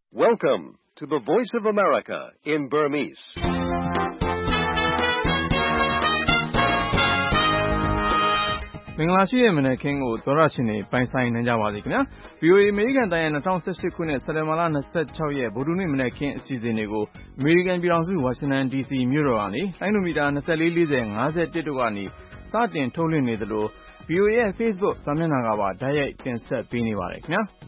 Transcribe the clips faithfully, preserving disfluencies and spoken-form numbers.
Welcome to the Voice of America in Burmese. ။မင်္ဂလာရှိတဲ့မနက်ခင်းကိုသောရရှင်တွေပိုင်ဆိုင်နိုင်ကြပါစေခင်ဗျာ။ ဗွီအိုအေ အမေရိကန်တိုင်းရဲ့၂၀၁၈ခုနှစ်စက်တင်ဘာလ၂၆ရက်ဗုဒ္ဓဟူးနေ့မနက်ခင်းအစီအစဉ်တွေကိုအမေရိကန်ပြည်ထောင်စုဝါရှင်တန်ဒီစီမြို့တော်ကနေလိုင်းနိုမီတာ၂၄ ၄၀ ၅၁တို့ကနေစတင်ထုတ်လွှင့်နေသလို ဗွီအိုအေရဲ့ Facebook စာမျက်နှာကပါတိုက်ရိုက်တင်ဆက်ပေးနေပါတယ်ခင်ဗျာ။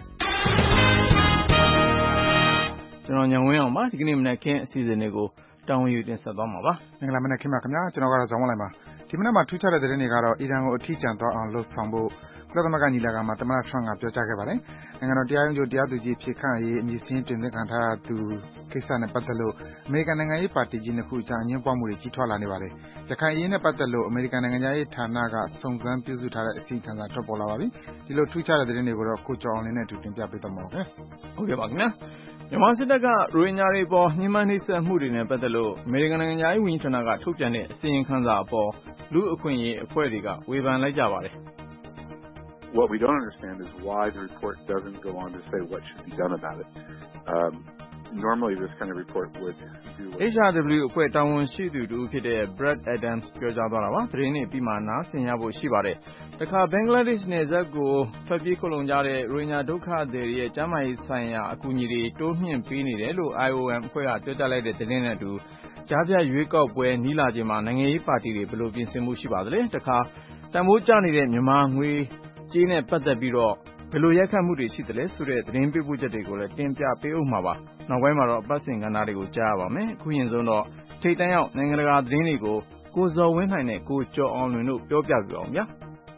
ကျွန်တော်ညံဝင်းအောင်ပါဒီကနေ့မနက်ခင်းအစီအစဉ်တွေကိုတာဝန်ယူတင်ဆက်သွားမှာပါ။မင်္ဂလာမနက်ခင်းပါခင်ဗျာကျွန်တော်ကတော့ဇောင်းဝင်းလိုက်ပါဒီမနက်မှာထူးခြားတဲ့သတင်းတွေကတော့အီရန်ကိုအထီးကျန်သွားအောင်လှုပ်ဆောင်ဖို့ကုလသမဂ္ဂညီလာခံမှာသမ္မတထရမ့်ကပြောကြားခဲ့ပါတယ်။နိုင်ငံတော်တရားရုံးချုပ်တရားသူကြီးဖြစ်ခန့်အရေးအမည်စင်းတင်သွင်းခံထားရသူကိစ္စနဲ့ပတ်သက်လို့အမေရိကန်နိုင်ငံရေးပါတီကြီးနှစ်ခုကြားအငြင်းပွားမှုတွေကြီးထွားလာနေပါတယ်။ရခိုင်အရေးနဲ့ပတ်သက်လို့အမေရိကန်နိုင်ငံရေးဌာနကစုံစမ်းပြုစုထားတဲ့အစီအခံစာထွက်ပေါ်လာပါပြီ။ဒီလိုထူးခြားတဲ့သတင်းတွေကိုတော့ကိုကျော်အောင်လင်းနဲ့အတူတင်ပြပေးသွားမှာပါခင်ဗျ။ဟုတ်ကဲ့ပါခင်ဗျာ။မြန်မာစစ်တပ်ကရိုဟင်ဂျာတွေပေါ်ညှဉ်းပန်းနှိပ်စက်မှုတွေနဲ့ပတ်သက်လို့အမေရိကန်နိုင်ငံရေးဝန်ကြီးဌာနကထုတ်ပြန်တဲ့အစီရင်ခံစာအပေါ်လူ့အခွင့်အရေးအဖွဲ့တွေကဝေဖန်လိုက်ကြပါတယ်။ What we don't understand is why the report doesn't go on to say what should be done about it. Um, normally this kind of report would do H R W အဖွဲ့တာဝန်ရှိသူတူဖြစ်တဲ့ Brad Adams ပြောကြားသွားတာပါသတင်းနဲ့ပြီးမှနားဆင်ရဖို့ရှိပါတယ်တခါဘင်္ဂလားဒေ့ရှ်နယ်စပ်ကိုထွက်ပြေးခိုလုံကြတဲ့ရိုဟင်ဂျာဒုက္ခသည်တွေရဲ့ကျန်းမာရေးဆိုင်ရာအကူအညီတွေတိုးမြှင့်ပေးနေတယ်လို့ I O M အဖွဲ့ကပြောကြားလိုက်တဲ့သတင်းနဲ့အတူကြားဖြတ်ရွေးကောက်ပွဲနီးလာချိန်မှာနိုင်ငံရေးပါတီတွေဘယ်လိုပြင်ဆင်မှုရှိပါသလဲတခါတန်ဖိုးကျနေတဲ့မြန်မာငွေကြေးနဲ့ပတ်သက်ပြီးတော့ဘယ်လိုရိုက်ခတ်မှုတွေရှိသလဲဆိုတဲ့သတင်းပေးပို့ချက်တွေကိုလည်းတင်ပြပေးဦးမှာပါနောက်ပိုင်းမှာတော့အပတ်စဉ်ကဏ္ဍတွေကိုကြားရပါမယ်အခုရင်ဆုံးတော့ထိပ်တန်းရောက်နိုင်ငံတကာသတင်းတွေကိုကိုဇော်ဝင်းနိုင်နဲ့ကိုကျော်အောင်လွင်တို့ပြောပြပြအောင်ဗျာ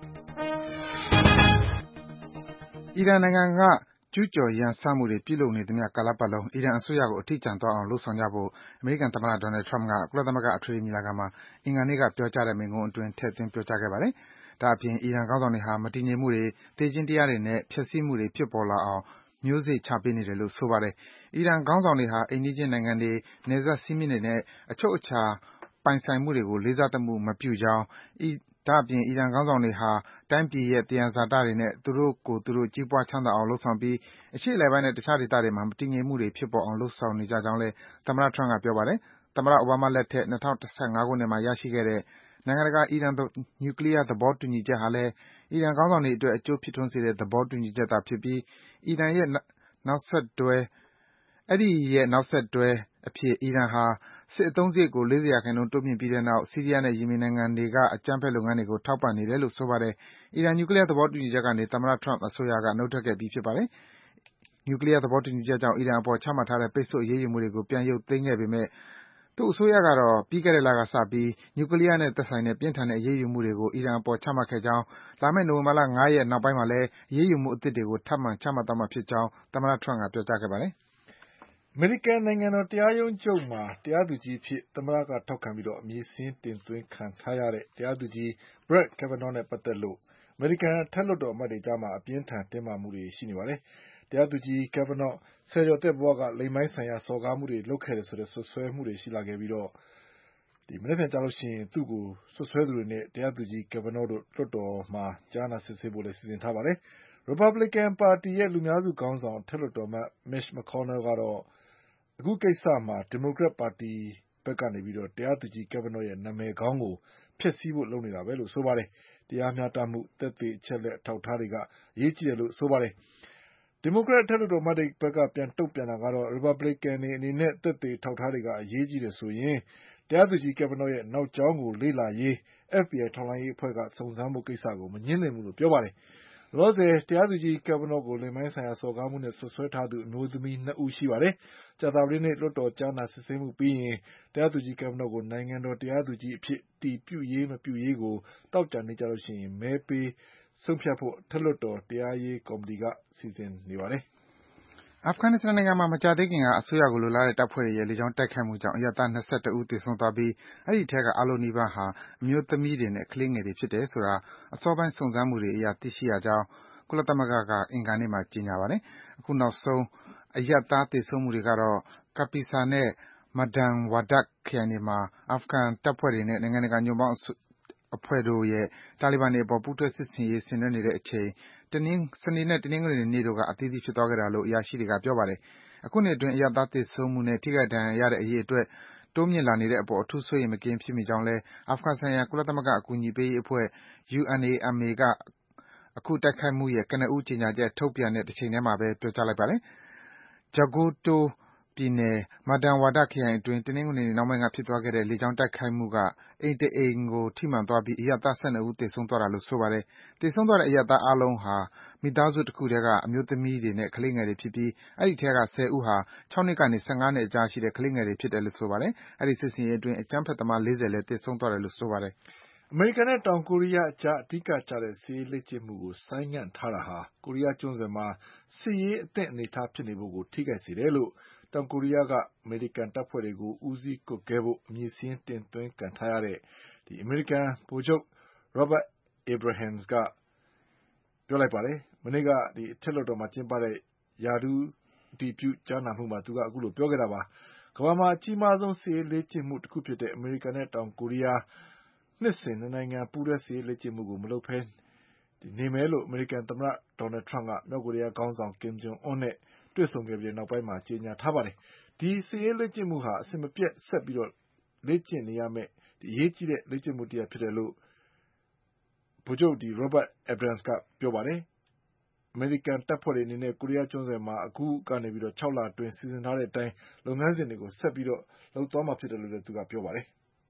အီရန်နိုင်ငံကကျူးကျော်ရန်စမှုတွေပြုလုပ်နေသမျှကာလပတ်လုံးအီရန်အစိုးရကိုအထီးကျန်သွားအောင်လှုံ့ဆော်ကြဖို့အမေရိကန်သမ္မတ Donald Trump ကကုလသမဂ္ဂအထွေထွေညီလာခံမှာအင်္ဂါနေ့ကပြောကြားတဲ့မိန့်ခွန်းအတွင်းထည့်သွင်းပြောကြားခဲ့ပါတယ်။ဒါ့အပြင်အီရန်ခေါင်းဆောင်တွေဟာမတည်ငြိမ်မှုတွေ၊သေခြင်းတရားတွေနဲ့ဖျက်ဆီးမှုတွေဖြစ်ပေါ်လာအောင်မျိုးစေ့ချပေးနေတယ်လို့ဆိုပါတယ်။အီရန်ခေါင်းဆောင်တွေဟာအိမ်နီးချင်းနိုင်ငံတွေ၊နယ်စပ်စည်းမျဉ်းတွေနဲ့အချုပ်အခြာပိုင်ဆိုင်မှုတွေကိုလေးစားသမှုမပြုကြောင်း၊ဒါ့အပြင်အီရန်ခေါင်းဆောင်တွေဟာတိုင်းပြည်ရဲ့သယံဇာတတွေနဲ့သူတို့ကိုယ်သူတို့ကြီးပွားချမ်းသာအောင်လုပ်ဆောင်ပြီးအရှေ့အလယ်ပိုင်းနဲ့တခြားဒေသတွေမှာမတည်ငြိမ်မှုတွေဖြစ်ပေါ်အောင်လုပ်ဆောင်နေကြကြောင်းလည်းသမ္မတ Trump ကပြောပါတယ်။သမ္မတ Obama လက်ထက်၂၀၁၅ခုနှစ်မှာရရှိခဲ့တဲ့နိုင်ငံတကာအီရန်နျူကလီးယားသဘောတူညီချက်ဟာလည်းအီရန်ခေါင်းဆောင်တွေအတွက်အကျိုးဖြစ်ထွန်းစေတဲ့သဘောတူညီချက်သာဖြစ်ပြီးအီရန်ရဲ့နောက်ဆက်တွဲအဲဒီရဲ့နောက်ဆက်တွဲအဖြစ်အီရန်ဟာစစ်အသုံးစရိတ်ကို၄၀ရာခိုင်နှုန်းတိုးမြှင့်ပြီးတဲ့နောက်ဆီးရီးယားနဲ့ယီမင်နိုင်ငံတွေကအကြမ်းဖက်လုပ်ငန်းတွေကိုထောက်ပံ့နေတယ်လို့ဆိုပါတယ်။အီရန်နျူကလီးယားသဘောတူညီချက်ကနေသမ္မတ Trump အစိုးရကနုတ်ထွက်ခဲ့ပြီးဖြစ်ပါတယ်။နျူကလီးယားသဘောတူညီချက်ကြောင့်အီရန်အပေါ်ချမှတ်ထားတဲ့ပိတ်ဆို့အရေးယူမှုတွေကိုပြန်ရုပ်သိမ်းခဲ့ပေမယ့်သူ့အစိုးရကတော့ပြီးခဲ့တဲ့လကစပြီးနျူကလီးယားနဲ့သက်ဆိုင်တဲ့ပြင်းထန်တဲ့အရေးယူမှုတွေကိုအီရန်အပေါ်ချမှတ်ခဲ့ကြောင်း၊လာမယ့်နိုဝင်ဘာလ၅ရက်နောက်ပိုင်းမှာလည်းအရေးယူမှုအသစ်တွေကိုထပ်မံချမှတ်သွားမှာဖြစ်ကြောင်းသမ္မတ Trump ကပြောကြားခဲ့ပါတယ်။အမေရိကန်နိုင်ငံတော်တရားရုံးချုပ်မှာတရားသူကြီးအဖြစ်သမ္မတကထောက်ခံပြီးအမည်စာရင်းတင်သွင်းခံထားရတဲ့တရားသူကြီး Brett Kavanaugh နဲ့ပတ်သက်လို့အမေရိကန်အထက်လွှတ်တော်အမတ်တွေကြားမှာအပြင်းထန်တင်းမာမှုတွေရှိနေပါတယ်။တရားသူကြီး Kavanaugh ဆယ်ကျော်သက်ဘဝကလိင်ပိုင်းဆိုင်ရာစော်ကားမှုတွေလုပ်ခဲ့တယ်ဆိုတဲ့စွပ်စွဲမှုတွေရှိလာခဲ့ပြီးတော့မနက်ဖြန်ကျရင်သူ့ကိုစွပ်စွဲသူတွေနဲ့တရားသူကြီး Kavanaugh တို့လွှတ်တော်မှာကြားနာစစ်ဆေးဖို့လည်းစီစဉ်ထားပါတယ်။ Republican ပါတီရဲ့လူများစုခေါင်းဆောင်အထက်လွှတ်တော်အမတ် Mitch McConnell ကတော့အခုကိစ္စမှာ Democrat ပါတီဘက်ကနေပြီးတော့တရားသူကြီး Kavanaugh ရဲ့နာမည်ကောင်းကိုဖျက်ဆီးဖို့လုပ်နေတာပဲလို့ဆိုပါတယ်။တရားမျှတမှု၊သက်သေအချက်အလက်အထောက်အထားတွေကအရေးကြီးတယ်လို့ဆိုပါတယ်။ Democrat အထက်လွှတ်တော်အမတ်တွေဘက်ကပြန်တုံ့ပြန်တာကတော့ Republican တွေအနေနဲ့သက်သေအထောက်အထားတွေကအရေးကြီးတယ်ဆိုရင်တရားသူကြီး Kavanaugh ရဲ့နောက်ကြောင်းကိုလေ့လာရေး F B I ထောက်လှမ်းရေးအဖွဲ့ကစုံစမ်းဖို့ကိစ္စကိုမငြင်းသင့်ဘူးလို့ပြောပါတယ်။လောလောဆယ်တရားသူကြီး Kavanaugh ကိုလိင်ပိုင်းဆိုင်ရာစော်ကားမှုနဲ့စွပ်စွဲထားသူအမျိုးသမီးနှစ်ဦးရှိပါတယ်။ကြာသပတေးနေ့လွှတ်တော်ကြားနာစစ်ဆေးမှုပြီးရင်တရားသူကြီး Kavanaugh ကိုနိုင်ငံတော်တရားသူကြီးအဖြစ်အတည်ပြုရေးမပြုရေးကိုသောကြာနေ့ကျရင်မဲပေးဆုံးဖြတ်ဖို့အထက်လွှတ်တော်တရားရေးကော်မတီကစီစဉ်နေပါတယ်။အာဖဂန်နစ္စတန်နိုင်ငံမှာမကြာသေးခင်ကအစိုးရကိုလိုလားတဲ့တပ်ဖွဲ့တွေရဲ့လေကြောင်းတိုက်ခိုက်မှုကြောင့်အရပ်သား၂၁ဦးသေဆုံးသွားပြီးအဲဒီအထဲကအားလုံးနီးပါးဟာအမျိုးသမီးတွေနဲ့ကလေးငယ်တွေဖြစ်တယ်ဆိုတာအစောပိုင်းစုံစမ်းမှုတွေအရသိရှိရကြောင်းကုလသမဂ္ဂကအင်္ဂါနေ့မှာကြေညာပါတယ်။အခုနောက်ဆုံးအရပ်သားသေဆုံးမှုတွေကတော့ Kapisa နဲ့ Maidan Wardak ခရိုင်တွေမှာအာဖဂန်တပ်ဖွဲ့တွေနဲ့နိုင်ငံတကာညွန့်ပေါင်းအဖွဲ့တို့ရဲ့တာလီဘန်တွေအပေါ်ပူးတွဲစစ်ဆင်ရေးဆင်နွှဲနေတဲ့အချိန်စနေနဲ့တနင်္ဂနွေနေ့တို့ကအသီးသီးဖြစ်သွားခဲ့တာလို့အရာရှိတွေကပြောပါတယ်။အခုနှစ်အတွင်း အရပ်သားသေဆုံးမှုနဲ့ ထိခိုက်ဒဏ်ရာရတဲ့အရေအတွက် တိုးမြင့်လာနေတဲ့အပေါ် အထူးစိုးရိမ်မကင်းဖြစ်မိကြောင်းလည်း အာဖဂန်ဆိုင်ရာ ကုလသမဂ္ဂအကူအညီပေးရေးအဖွဲ့ U N A M A က အခုတိုက်ခိုက်မှုရဲ့ ကနဦး ကြေညာချက်ထုတ်ပြန်တဲ့ တချိန်ထဲမှာဘဲ ပြောကြားလိုက်ပါတယ်။ Jaghouto ပြည်နယ် Mardin-Warda ခရိုင်အတွင်း တနင်္ဂနွေနေ့နှောင်းပိုင်းက ဖြစ်သွားခဲ့တဲ့ လေကြောင်းတိုက်ခိုက်မှုက အိမ်တအိမ်ကို ထိမှန်သွားပြီး အရပ်သား ၁၂ ဦး သေဆုံးသွားတာလို့ ဆိုပါတယ်။ သေဆုံးသွားတဲ့ အရပ်သားအားလုံးဟာ မိသားစုတခုထဲက အမျိုးသမီးတွေနဲ့ ကလေးငယ်တွေဖြစ်ပြီး အဲဒီအထဲက ၁၀ ဦးဟာ ၆ နှစ်ကနေ ၁၅ နှစ်အကြားရှိတဲ့ ကလေးငယ်တွေဖြစ်တယ်လို့ ဆိုပါတယ်။ အဲဒီစစ်ဆင်ရေးအတွင်း အကြမ်းဖက်သမား ၄၀ လည်း သေဆုံးသွားတယ်လို့ ဆိုပါတယ်။ အမေရိကန်နဲ့ တောင်ကိုရီးယားအကြား အဓိကကျတဲ့ စစ်ရေးလေ့ကျင့်မှုကို ဆိုင်းငံ့ထားတာဟာ ကိုရီးယားကျွန်းဆွယ်မှာ စစ်ရေးအသင့်အနေအထားဖြစ်နေဖို့ကို ထိခိုက်စေတယ်လို့ တောင်ကိုရီးယားက အမေရိကန်တပ်ဖွဲ့တွေကို ဦးစီးကွပ်ကဲဖို့ အမည်စာရင်းတင်သွင်းခံထားရတဲ့ အမေရိကန်ဗိုလ်ချုပ် Robert Abrams က ပြောလိုက်ပါတယ်။ မနေ့က အထက်လွှတ်တော်မှာကျင်းပတဲ့ ရာထူးအတည်ပြုကြားနာမှုမှာ သူက အခုလို ပြောခဲ့တာပါ။ ကမ္ဘာမှာ အကြီးမားဆုံး စစ်ရေးလေ့ကျင့်မှုတခုဖြစ်တဲ့ အမေရိကန်နဲ့ တောင်ကိုရီးယား နှစ်စဉ် နှစ်နိုင်ငံ ပူးတွဲစစ်ရေးလေ့ကျင့်မှုကို မလုပ်ဘဲနေမယ်လို့ အမေရိကန်သမ္မတ Donald Trump က မြောက်ကိုရီးယားခေါင်းဆောင် Kim Jong Un နဲ့ တွေ့ဆုံခဲ့ပြီးနောက်ပိုင်းမှာ ကြေညာထားပါတယ်။ ဒီစစ်ရေးလေ့ကျင့်မှုဟာ အစဉ်မပြတ် ဆက်ပြီး လေ့ကျင့်နေရမယ့် အရေးကြီးတဲ့ လေ့ကျင့်မှုတရပ်ဖြစ်တယ်လို့ ဗိုလ်ချုပ် Robert Abrams က ပြောပါတယ်။ အမေရိကန်တပ်ဖွဲ့တွေအနေနဲ့ ကိုရီးယားကျွန်းဆွယ်မှာ အခုကနေ ခြောက်လအတွင်း စီစဉ်ထားတဲ့အတိုင်း လုပ်ငန်းစဉ်တွေကို ဆက်ပြီးလုပ်သွားမှာဖြစ်တယ်လို့လည်း သူက ပြောပါတယ်။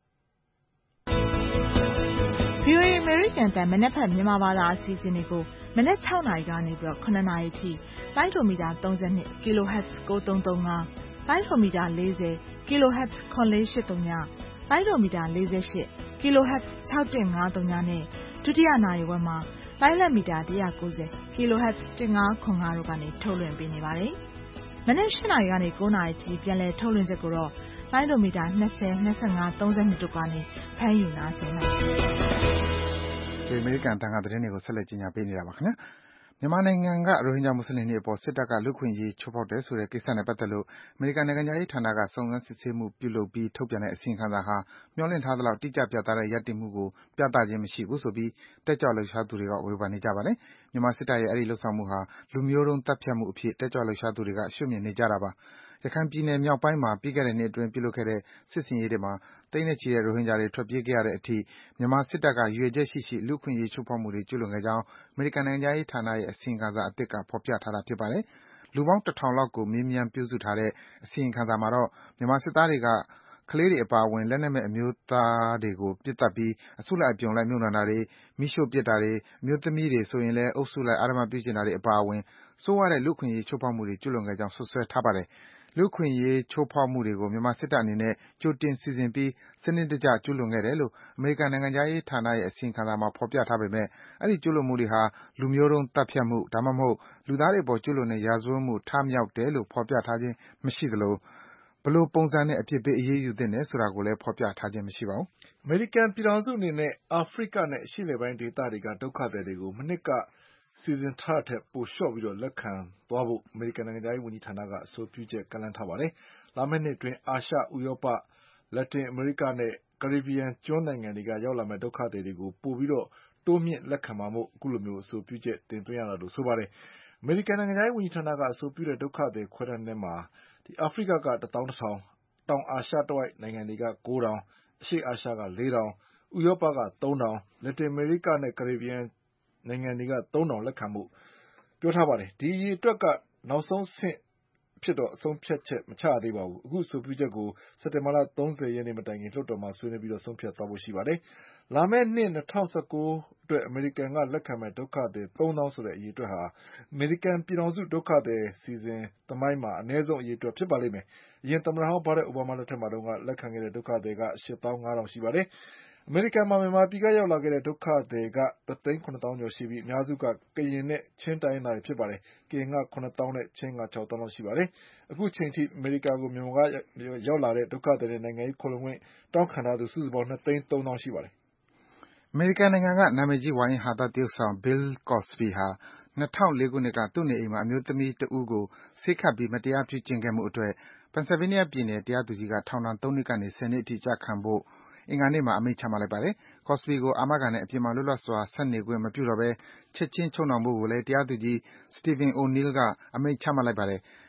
ဗွီအိုအေ အမေရိကန်အသံ မနက်ဖြန်မြန်မာဘာသာအစီအစဉ်တွေကို မနက် ၆ နာရီကနေ ၇ နာရီအထိ လိုင်းဒိုမီတာ ၃၂ kHz ၉၃၃၅ လိုင်းဒိုမီတာ ၄၀ kHz ၇၄၈၀ လိုင်းဒိုမီတာ ၄၈ kHz ၆၁၅၀ နဲ့ ဒုတိယနာရီဝက်မှာ လိုင်းလံမီတာ ၁၉၀ kHz ၁၅၇၅ တို့ကနေ ထုတ်လွှင့်ပေးနေပါတယ်။ မနက် ၈ နာရီကနေ ၉ နာရီအထိ ပြန်လည်ထုတ်လွှင့်ချက်ကိုတော့ လိုင်းဒိုမီတာ ၂၀ ၂၅ ၃၂ တို့ကနေ ဖမ်းယူနားဆင်နိုင်ပါတယ်။အမေရိကန်အသံက သတင်းတွေကို ဆက်လက်တင်ပြနေတာပါ။ မြန်မာနိုင်ငံက ရိုဟင်ဂျာ မွတ်ဆလင်တွေအပေါ် စစ်တပ်က လူ့အခွင့်အရေး ချိုးဖောက်တယ်ဆိုတဲ့ ကိစ္စနဲ့ပတ်သက်လို့ အမေရိကန်နိုင်ငံခြားရေးဌာနက စုံစမ်းစစ်ဆေးမှုပြုလုပ်ပြီး ထုတ်ပြန်တဲ့ အစီရင်ခံစာဟာ မျှော်လင့်ထားသလောက် တိကျပြတ်သားတဲ့ ရပ်တည်မှုကို ပြသခြင်းမရှိဘူးဆိုပြီး တက်ကြွလှုပ်ရှားသူတွေက ဝေဖန်နေကြပါတယ်။ မြန်မာစစ်တပ်ရဲ့ အဲဒီလုပ်ဆောင်မှုဟာ လူမျိုးတုံးသတ်ဖြတ်မှုအဖြစ် တက်ကြွလှုပ်ရှားသူတွေက ရှုမြင်နေကြတာပါ။ ရခိုင်ပြည်နယ်မြောက်ပိုင်းမှာ ပြီးခဲ့တဲ့နှစ်အတွင်း ပြုလုပ်ခဲ့တဲ့ စစ်ဆင်ရေးတွေမှာ သိန်းနဲ့ချီတဲ့ ရိုဟင်ဂျာတွေ ထွက်ပြေးခဲ့ရတဲ့အထိ မြန်မာစစ်တပ်က ရည်ရွယ်ချက်ရှိရှိ လူ့အခွင့်အရေး ချိုးဖောက်မှုတွေ ကျူးလွန်ခဲ့ကြောင်း အမေရိကန်နိုင်ငံခြားရေးဌာနရဲ့ အစီရင်ခံစာအသစ်က ဖော်ပြထားတာ ဖြစ်ပါတယ်။ လူပေါင်း တထောင်လောက်ကို မေးမြန်းပြုစုထားတဲ့ အစီရင်ခံစာမှာတော့ မြန်မာစစ်သားတွေက ကလေးတွေအပါအဝင် လက်နက်မဲ့ အမျိုးသားတွေကို ပစ်သတ်ပြီး အစုလိုက်အပြုံလိုက် မြုပ်နှံတာတွေ၊ မီးရှို့ပစ်တာတွေ၊ အမျိုးသမီးတွေဆိုရင်လည်း အုပ်စုလိုက် အဓမ္မပြုကျင့်တာတွေ အပါအဝင် ဆိုးရွားတဲ့ လူ့အခွင့်အရေး ချိုးဖောက်မှုတွေ ကျူးလွန်ခဲ့ကြောင်း စွပ်စွဲထားပါတယ်။ လူ့အခွင့်အရေး ချိုးဖောက်မှုတွေကို မြန်မာစစ်တပ်အနေနဲ့ ကြိုတင် စီစဉ်ပြီး စနစ်တကျ ကျူးလွန်ခဲ့တယ်လို့ အမေရိကန်နိုင်ငံခြားရေးဌာနရဲ့ အစီရင်ခံစာမှာ ဖော်ပြထားပေမယ့် အဲဒီ ကျူးလွန်မှုတွေဟာ လူမျိုးတုံးသတ်ဖြတ်မှု ဒါမှမဟုတ် လူသားတွေအပေါ် ကျူးလွန်တဲ့ ရာဇဝတ်မှု ထမြောက်တယ်လို့ ဖော်ပြထားခြင်း မရှိသလို ဘယ်လိုပုံစံနဲ့ အပြစ်ပေး အရေးယူသင့်တယ်ဆိုတာကိုလည်း ဖော်ပြထားခြင်း မရှိပါဘူး။ အမေရိကန်ပြည်ထောင်စုအနေနဲ့ အာဖရိကနဲ့ အရှေ့အလယ်ပိုင်းဒေသတွေက ဒုက္ခသည်တွေကို မနှစ်က စီစဉ်ထားတာထက် ပိုလျှော့ပြီး လက်ခံသွားဖို့ အမေရိကန်နိုင်ငံခြားရေးဝန်ကြီးဌာနက အဆိုပြုချက် ကမ်းလှမ်းထားပါတယ်။ လာမယ့်နှစ်အတွင်း အာရှ၊ ဥရောပ၊ လက်တင်အမေရိကနဲ့ ကာရစ်ဘီယံကျွန်းနိုင်ငံတွေက ရောက်လာမယ့် ဒုက္ခသည်တွေကို ပိုပြီး တိုးမြှင့်လက်ခံမှာမို့ အခုလို အဆိုပြုချက် တင်သွင်းရတာလို့ ဆိုပါတယ်။ အမေရိကန်နိုင်ငံခြားရေးဝန်ကြီးဌာနက အဆိုပြုတဲ့ ဒုက္ခသည်ခွဲတမ်းထဲမှာ အာဖရိကက တသောင်းတထောင်၊ တောင်အာရှတဝိုက်နိုင်ငံတွေက ကိုးထောင်၊ အရှေ့အာရှက လေးထောင်၊ ဥရောပက သုံးထောင်၊ လက်တင်အမေရိကနဲ့ ကာရစ်ဘီယံနိုင်ငံတွေက သုံးထောင် လက်ခံဖို့ ပြောထားပါတယ်။ ဒီအရေအတွက်က နောက်ဆုံးအဆင့်အဖြစ်တော့ ဆုံးဖြတ်ချက် မချရသေးပါဘူး။ အခုအဆိုပြုချက်ကို စက်တင်ဘာလ ၃၀ ရက်နေ့မတိုင်ခင် လွှတ်တော်မှာ ဆွေးနွေးပြီး ဆုံးဖြတ်သွားဖို့ ရှိပါတယ်။ လာမယ့်နှစ် ၂၀၁၉ အတွက် အမေရိကန်က လက်ခံမယ့် ဒုက္ခသည် သုံးသောင်းဆိုတဲ့ အရေအတွက်ဟာ အမေရိကန်ပြည်ထောင်စု ဒုက္ခသည်အစီအစဉ်သမိုင်းမှာ အနည်းဆုံး အရေအတွက် ဖြစ်ပါလိမ့်မယ်။ အရင်သမ္မတဟောင်း Barack Obama လက်ထက်မှာတုန်းက လက်ခံခဲ့တဲ့ ဒုက္ခသည်က ရှစ်သောင်း ငါးထောင် ရှိပါတယ်။ အမေရိကန်မှာ မြန်မာပြည်က ရောက်လာတဲ့ ဒုက္ခသည်က တသိန်း ခုနှစ်သောင်းကျော်ရှိပြီး အများစုက ကရင်နဲ့ ချင်းတိုင်းရင်းသားတွေ ဖြစ်ပါတယ်။ ကရင်က ခုနစ်သောင်းနဲ့ ချင်းက ခြောက်သောင်းလောက် ရှိပါတယ်။ အခုချိန်ထိ အမေရိကန်ကို မြန်မာကရောက်လာတဲ့ ဒုက္ခသည်နဲ့ နိုင်ငံရေးခိုလှုံခွင့် တောင်းခံထားသူ စုစုပေါင်း နှစ်သိန်း သုံးသောင်း ရှိပါတယ်။ အမေရိကန်နိုင်ငံက နာမည်ကြီး ဝါရင့်ဟာသသရုပ်ဆောင် Bill Cosby ဟာ ၂၀၀၄ ခုနှစ်က သူ့နေအိမ်မှာ အမျိုးသမီးတဦးကို ဆေးခတ်ပြီး မတရားပြုကျင့်ခဲ့မှုအတွက် Pennsylvania ပြည်နယ် တရားသူကြီးက ထောင်ဒဏ် သုံးနှစ်ကနေ ဆယ်နှစ်အထိ ကျခံဖို့ အင်္ဂါနေ့မှာ အမိန့်ချမှတ်လိုက်ပါတယ်။ Cosby ကို အာမခံနဲ့ အပြင်မှာ လွတ်လပ်စွာ ဆက်နေခွင့် မပြုတော့ဘဲ ချက်ခြင်း ချုပ်နှောင်ဖို့ကိုလည်း တရားသူကြီး Stephen O'Neil က အမိန့်ချမှတ်လိုက်ပါတယ်။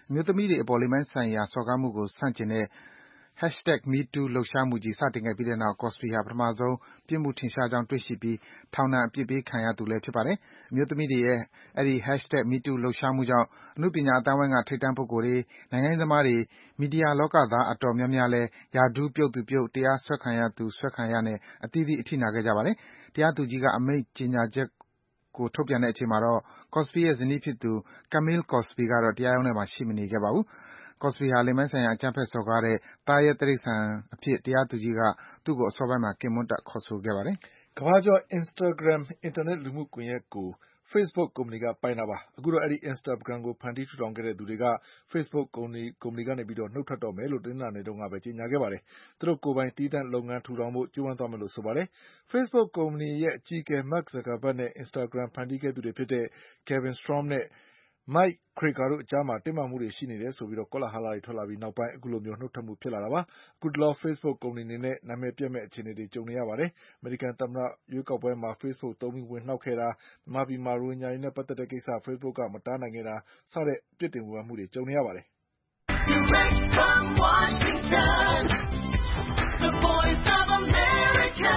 အမျိုးသမီးတွေအပေါ်လိင်ပိုင်းဆိုင်ရာစော်ကားမှုကိုဆန့်ကျင်တဲ့ hashtag me too လှုပ်ရှားမှုကြီးစတင်ခဲ့ပြီးတဲ့နောက် Cosby ဟာပထမဆုံးပြစ်မှုထင်ရှားကြောင်းတွေ့ရှိပြီး ထောင်ဒဏ်အပြစ်ပေးခံရသူလည်းဖြစ်ပါတယ်။ အမျိုးသမီးတွေရဲ့အဲဒီ hashtag me too လှုပ်ရှားမှုကြောင့် အနုပညာအသိုင်းအဝိုင်းကထိပ်တန်းပုဂ္ဂိုလ်တွေ၊ နိုင်ငံရေးသမားတွေ၊ မီဒီယာလောကသားအတော်များများလည်း ရာထူးပြုတ်သူပြုတ်၊ တရားစွဲခံရသူစွဲခံရနဲ့ အသီးသီးအထိနာခဲ့ကြပါတယ်။ တရားသူကြီးက အမိန့်ကြေညာချက်ကိုထုတ်ပြန်တဲ့အချိန်မှာတော့ Cosby ရဲ့ဇနီးဖြစ်သူ Camille Cosby ကတော့ တရားရုံးထဲမှာရှိမနေခဲ့ပါဘူး။ Cosby ဟာ လိင်ပိုင်းဆိုင်ရာအကြမ်းဖက်စော်ကားတဲ့ သားရဲတိရစ္ဆာန်အဖြစ် တရားသူကြီးက သူ့ကိုအစောပိုင်းမှာ ကင်မွန်းတပ်ခေါ်ဆိုခဲ့ပါတယ်။ ကမ္ဘာကျော် Instagram အင်တာနက်လူမှုကွန်ရက်ကို Facebook ကုမ္ပဏီကပိုင်တာပါ။ အခုတော့အဲဒီ Instagram ကိုဖန်တီးထူထောင်ခဲ့တဲ့သူတွေက Facebook ကုမ္ပဏီကနေနုတ်ထွက်တော့မယ်လို့ တနင်္လာနေ့တုန်းကပဲကြေညာခဲ့ပါတယ်။ သူတို့ကိုယ်ပိုင်သီးသန့်လုပ်ငန်းထူထောင်ဖို့ကြိုးပမ်းသွားမယ်လို့ဆိုပါတယ်။ Facebook ကုမ္ပဏီရဲ့အကြီးအကဲ Mark Zuckerberg နဲ့ Instagram ဖန်တီးခဲ့သူတွေဖြစ်တဲ့ Kevin Strom နဲ့ Mike Kraker တို့အကြားတင်းမာမှုတွေရှိနေတယ်ဆိုပြီး ကောလဟလတွေထွက်လာပြီးနောက်ပိုင်း အခုလိုနုတ်ထွက်မှုဖြစ်လာတာပါ။ အခုတလော Facebook ကုမ္ပဏီအနေနဲ့နာမည်ပျက်မယ့်အခြေအနေတွေကြုံနေရပါတယ်။ အမေရိကန်သမ္မတရွေးကောက်ပွဲမှာ Facebook သုံးပြီးဝင်နှောက်ခဲ့တာ၊ မြန်မာပြည်မှာ ရိုဟင်ဂျာတွေနဲ့ပတ်သက်တဲ့ကိစ္စ Facebook ကမတားနိုင်ခဲ့တာ စတဲ့အပြစ်တင်ဝေဖန်မှုတွေကြုံနေရပါတယ်။ Direct from Washington, the voice of America,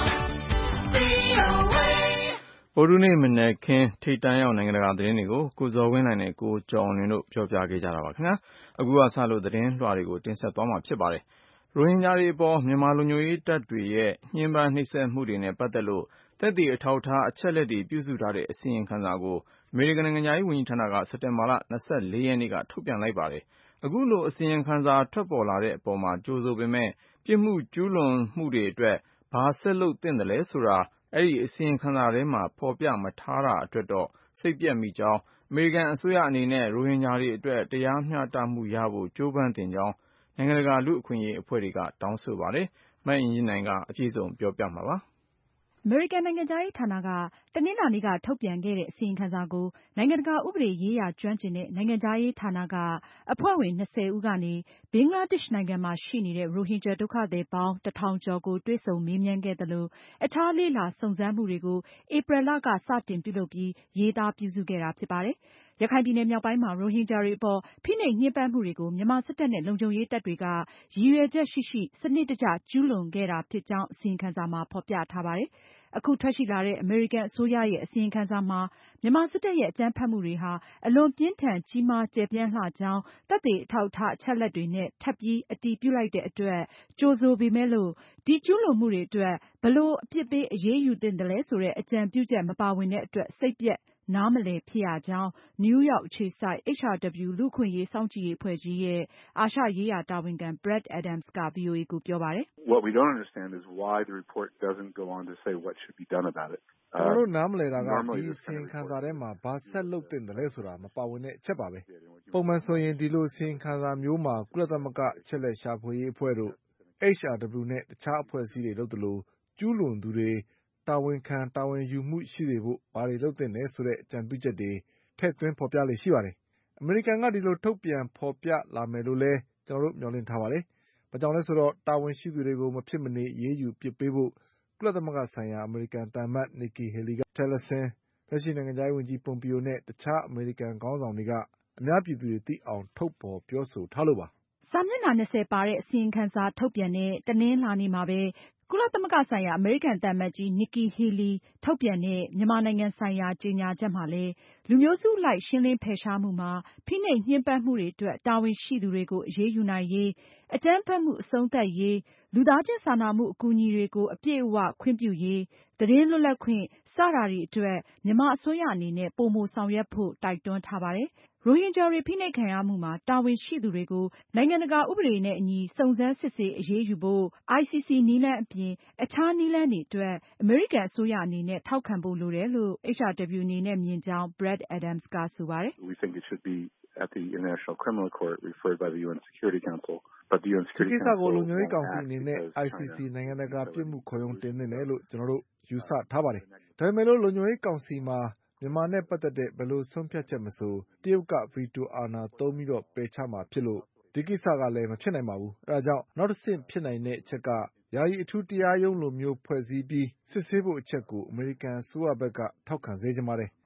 ဗုဒ္ဓဟူးနေ့မနက်ခင်းထိပ်တန်းရောက်နိုင်ငံတကာသတင်းတွေကို ကိုဇော်ဝင်းလှိုင်နဲ့ကိုကျော်အောင်လွင်တို့ပြောပြပေးကြပါမယ်။ အခုစလို့သတင်းလွှာတွေကိုတင်ဆက်သွားမှာဖြစ်ပါတယ်။ ရိုဟင်ဂျာတွေအပေါ်မြန်မာလုံခြုံရေးတပ်တွေရဲ့ညှဉ်းပန်းနှိပ်စက်မှုတွေနဲ့ပတ်သက်လို့ သက်သေအထောက်အထားအချက်အလက်တွေပြုစုထားတဲ့အစီရင်ခံစာကို အမေရိကန်နိုင်ငံခြားရေးဝန်ကြီးဌာနက စက်တင်ဘာလ ၂၄ ရက်နေ့ကထုတ်ပြန်လိုက်ပါတယ်။ အခုလိုအစီရင်ခံစာထွက်ပေါ်လာတဲ့အပေါ်ကြိုဆိုပေမဲ့ ပြစ်မှုကျူးလွန်မှုတွေအတွက် ဘာဆက်လုပ်သင့်သလဲဆိုတာ အဲဒီအစီရင်ခံစာထဲမှာဖေါ်ပြမထားတာအတွက်တော့ စိတ်ပျက်မိကြောင်း၊ အမေရိကန်အစိုးရအနေနဲ့ ရိုဟင်ဂျာတွေအတွက် တရားမျှတမှုရဖို့ကြိုးပမ်းသင့်ကြောင်း နိုင်ငံတကာလူ့အခွင့်အရေးအဖွဲ့တွေကတောင်းဆိုပါတယ်။ မအင်ကြင်းနိုင်က အပြည့်အစုံတင်ပြမှာပါ။အမေရိကန်နိုင်ငံခြားရေးဌာနက တနင်္လာနေ့ကထုတ်ပြန်ခဲ့တဲ့အစီရင်ခံစာကို နိုင်ငံတကာဥပဒေရေးရာကျွမ်းကျင်တဲ့ နိုင်ငံခြားရေးဌာနက အဖွဲ့ဝင် ၂၀ ဦးကနေ ဘင်္ဂလားဒေ့ရှ်နိုင်ငံမှာရှိနေတဲ့ ရိုဟင်ဂျာဒုက္ခသည်ပေါင်း တထောင်ကျော်ကို တွေ့ဆုံမေးမြန်းခဲ့သလို အခြားလေ့လာစုံစမ်းမှုတွေကို ဧပြီလကစတင်ပြုလုပ်ပြီး ရေးသားပြုစုခဲ့တာဖြစ်ပါတယ်။ ရခိုင်ပြည်နယ်မြောက်ပိုင်းမှာ ရိုဟင်ဂျာတွေအပေါ် ဖိနှိပ်ညှဉ်းပန်းမှုတွေကို မြန်မာစစ်တပ်နဲ့လုံခြုံရေးတပ်တွေက ရည်ရွယ်ချက်ရှိရှိ စနစ်တကျကျူးလွန်ခဲ့တာဖြစ်ကြောင်း အစီရင်ခံစာမှာဖေါ်ပြထားပါတယ်။ အခုထွက်ရှိလာတဲ့ အမေရိကန်အစိုးရရဲ့အစီရင်ခံစာမှာ မြန်မာစစ်တပ်ရဲ့အကြမ်းဖက်မှုတွေဟာ အလွန်ပြင်းထန်ကြီးမားကျယ်ပြန့်လှကြောင်း သက်သေအထောက်အထားအချက်အလက်တွေနဲ့ ထပ်ပြီးအတည်ပြုလိုက်တဲ့အတွက် ကြိုဆိုပေမဲ့လို့ ဒီကျူးလွန်မှုတွေအတွက် ဘယ်လိုအပြစ်ပေးအရေးယူသင့်သလဲဆိုတဲ့ အကြံပြုချက်မပါဝင်တဲ့အတွက် စိတ်ပျက်နားမလည်ဖြစ်ရကြောင်း နယူးရောက်အခြေစိုက် H R W လူ့အခွင့်အရေးစောင့်ကြည့်ရေးအဖွဲ့ကြီးရဲ့ အာရှရေးရာတာဝန်ခံ Brad Adams က ဗွီအိုအေကိုပြောပါတယ်။ What we don't understand is why the report doesn't go on to say what should be done about it. ကျနော်တို့နားမလည်တာက ဒီအစီရင်ခံစာထဲမှာ ဘာဆက်လုပ်သင့်သလဲဆိုတာမပါဝင်တဲ့အချက်ပါပဲ။ ပုံမှန်ဆိုရင် ဒီလိုအစီရင်ခံစာမျိုးမှာ ကုလသမဂ္ဂအချက်အလက်ရှာဖွေရေးအဖွဲ့တို့၊ H R W နဲ့ တခြားအဖွဲ့အစည်းတွေလုပ်သလို ကျူးလွန်သူတွေတာဝန်ခံတာဝန်ယူမှုရှိစေဖို့ ဘာတွေလုပ်သင့်တယ်ဆိုတဲ့ အကြံပြုချက်တွေထည့်သွင်းဖေါ်ပြလေ့ရှိပါတယ်။ အမေရိကန်က ဒီလိုထုတ်ပြန်ဖေါ်ပြလာမယ်လို့လည်း ကျနော်တို့မျှော်လင့်ထားပါတယ်။ ဘာကြောင့်လဲဆိုတော့ တာဝန်ရှိသူတွေကို မဖြစ်မနေအရေးယူအပြစ်ပေးဖို့ ကုလသမဂ္ဂဆိုင်ရာ အမေရိကန်သံအမတ် Nikki Haley ၊ Tillerson ၊ လက်ရှိနိုင်ငံခြားရေးဝန်ကြီး Pompeo နဲ့ တခြားအမေရိကန်ခေါင်းဆောင်တွေက အများပြည်သူတွေသိအောင် ထုတ်ဖေါ်ပြောဆိုထားလို့ပါ။ စာမျက်နှာ ၂၀ ပါတဲ့အစီရင်ခံစာထုတ်ပြန်တဲ့ တနင်္လာနေ့မှာပဲ ကုလသမဂ္ဂဆိုင်ရာ အမေရိကန်သံအမတ်ကြီး Nikki Haley ထုတ်ပြန်တဲ့ မြန်မာနိုင်ငံဆိုင်ရာကြေညာချက်မှာလည်း လူမျိုးစုအလိုက်ရှင်းလင်းဖယ်ရှားမှုမှာ ဖိနှိပ်ညှဉ်းပန်းမှုတွေအတွက် တာဝန်ရှိသူတွေကိုအရေးယူနိုင်ရေး၊ အကြမ်းဖက်မှုအဆုံးသတ်ရေး၊ လူသားချင်းစာနာမှုအကူအညီတွေကို အပြည့်အဝခွင့်ပြုရေး၊ သတင်းလွတ်လပ်ခွင့် စတာတွေအတွက် မြန်မာအစိုးရအနေနဲ့ ပိုမိုဆောင်ရွက်ဖို့ တိုက်တွန်းထားပါတယ်။ ရိုဟင်ဂျာတွေဖိနှိပ်ခံရမှုမှာ တာဝန်ရှိသူတွေကို နိုင်ငံတကာဥပဒေနဲ့အညီ စုံစမ်းစစ်ဆေးအရေးယူဖို့ အိုင်စီစီ နည်းလမ်းအပြင် အခြားနည်းလမ်းတွေအတွက် အမေရိကန်အစိုးရအနေနဲ့ ထောက်ခံဖို့လိုတယ်လို့ H R W အနေနဲ့မြင်ကြောင်း Brad Adams ကဆိုပါတယ်။ We think it should be at the International Criminal Court referred by the U N Security Council. But the U N Security Council ဒီကိစ္စကိုလုံခြုံရေးကောင်စီအနေနဲ့ I C C နိုင်ငံတကာပြစ်မှုခုံရုံးတင်သင့်တယ်လို့ ကျနော်တို့ယူဆထားပါတယ်။ ဒါပေမဲ့လို့ လုံခြုံရေးကောင်စီမှာ မြန်မာနဲ့ ပတ်သက်တဲ့ ဘယ်လိုဆုံးဖြတ်ချက်မဆို တရုတ်က ဗီတိုအာဏာသုံးပြီး ပယ်ချမှာဖြစ်လို့ ဒီကိစ္စကလည်း မဖြစ်နိုင်ပါဘူး။ အဲဒါကြောင့် နောက်တဆင့်ဖြစ်နိုင်တဲ့အချက်က ယာယီအထူးတရားရုံးလိုမျိုးဖွဲ့စည်းပြီး စစ်ဆေးဖို့အချက်ကို အမေရိကန်အစိုးရဘက်က ထောက်ခံစေချင်ပါတယ်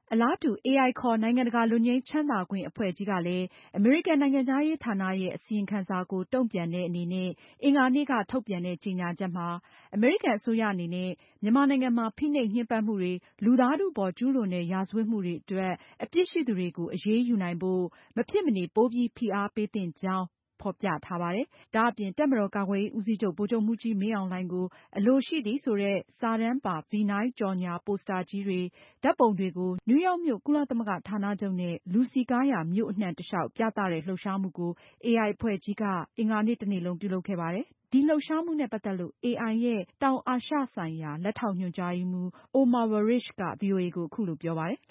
အလားတူ အေအိုင် ခေါ် နိုင်ငံတကာလွတ်ငြိမ်းချမ်းသာခွင့်အဖွဲ့ကြီးကလည်း အမေရိကန်နိုင်ငံခြားရေးဌာနရဲ့ အစီရင်ခံစာကို တုန့်ပြန်တဲ့အနေနဲ့ အင်္ဂါနေ့က ထုတ်ပြန်တဲ့ကြေညာချက်မှာ အမေရိကန်အစိုးရအနေနဲ့ မြန်မာနိုင်ငံမှာ ဖိနှိပ်ညှဉ်းပန်းမှုတွေ၊ လူသားထုအပေါ်ကျူးလွန်တဲ့ ရာဇဝတ်မှုတွေအတွက် အပြစ်ရှိသူတွေကို အရေးယူနိုင်ဖို့ မဖြစ်မနေ ပိုပြီး ဖိအားပေးသင့်ကြောင်း ဖေါ်ပြထားပါတယ်။ ဒါအပြင် တပ်မတော်ကာကွယ်ရေးဦးစီးချုပ် ဗိုလ်ချုပ်မှူးကြီး မင်းအောင်လှိုင်ကို အလိုရှိသည်ဆိုတဲ့ စာတမ်းပါ ဗီနိုင်းကြော်ငြာပိုစတာကြီးတွေ၊ ဓါတ်ပုံတွေကို နယူးရောက်မြို့ ကုလသမဂ္ဂဌာနချုပ်နဲ့ လူစည်ကားရာ မြို့အနှံ့တလျောက် ပြသတဲ့ လှုပ်ရှားမှုကို အေအိုင် အဖွဲ့ကြီးက အင်္ဂါနေ့ တနေ့လုံးပြုလုပ်ခဲ့ပါတယ်။ ဒီလှုပ်ရှားမှုနဲ့ ပတ်သက်လို့ အေအိုင် ရဲ့ တောင်အာရှဆိုင်ရာ လက်ထောက်ညွှန်ကြားရေးမှူး Omar Warish က ဗွီအိုအေကို အခုလိုပြောပါတယ်။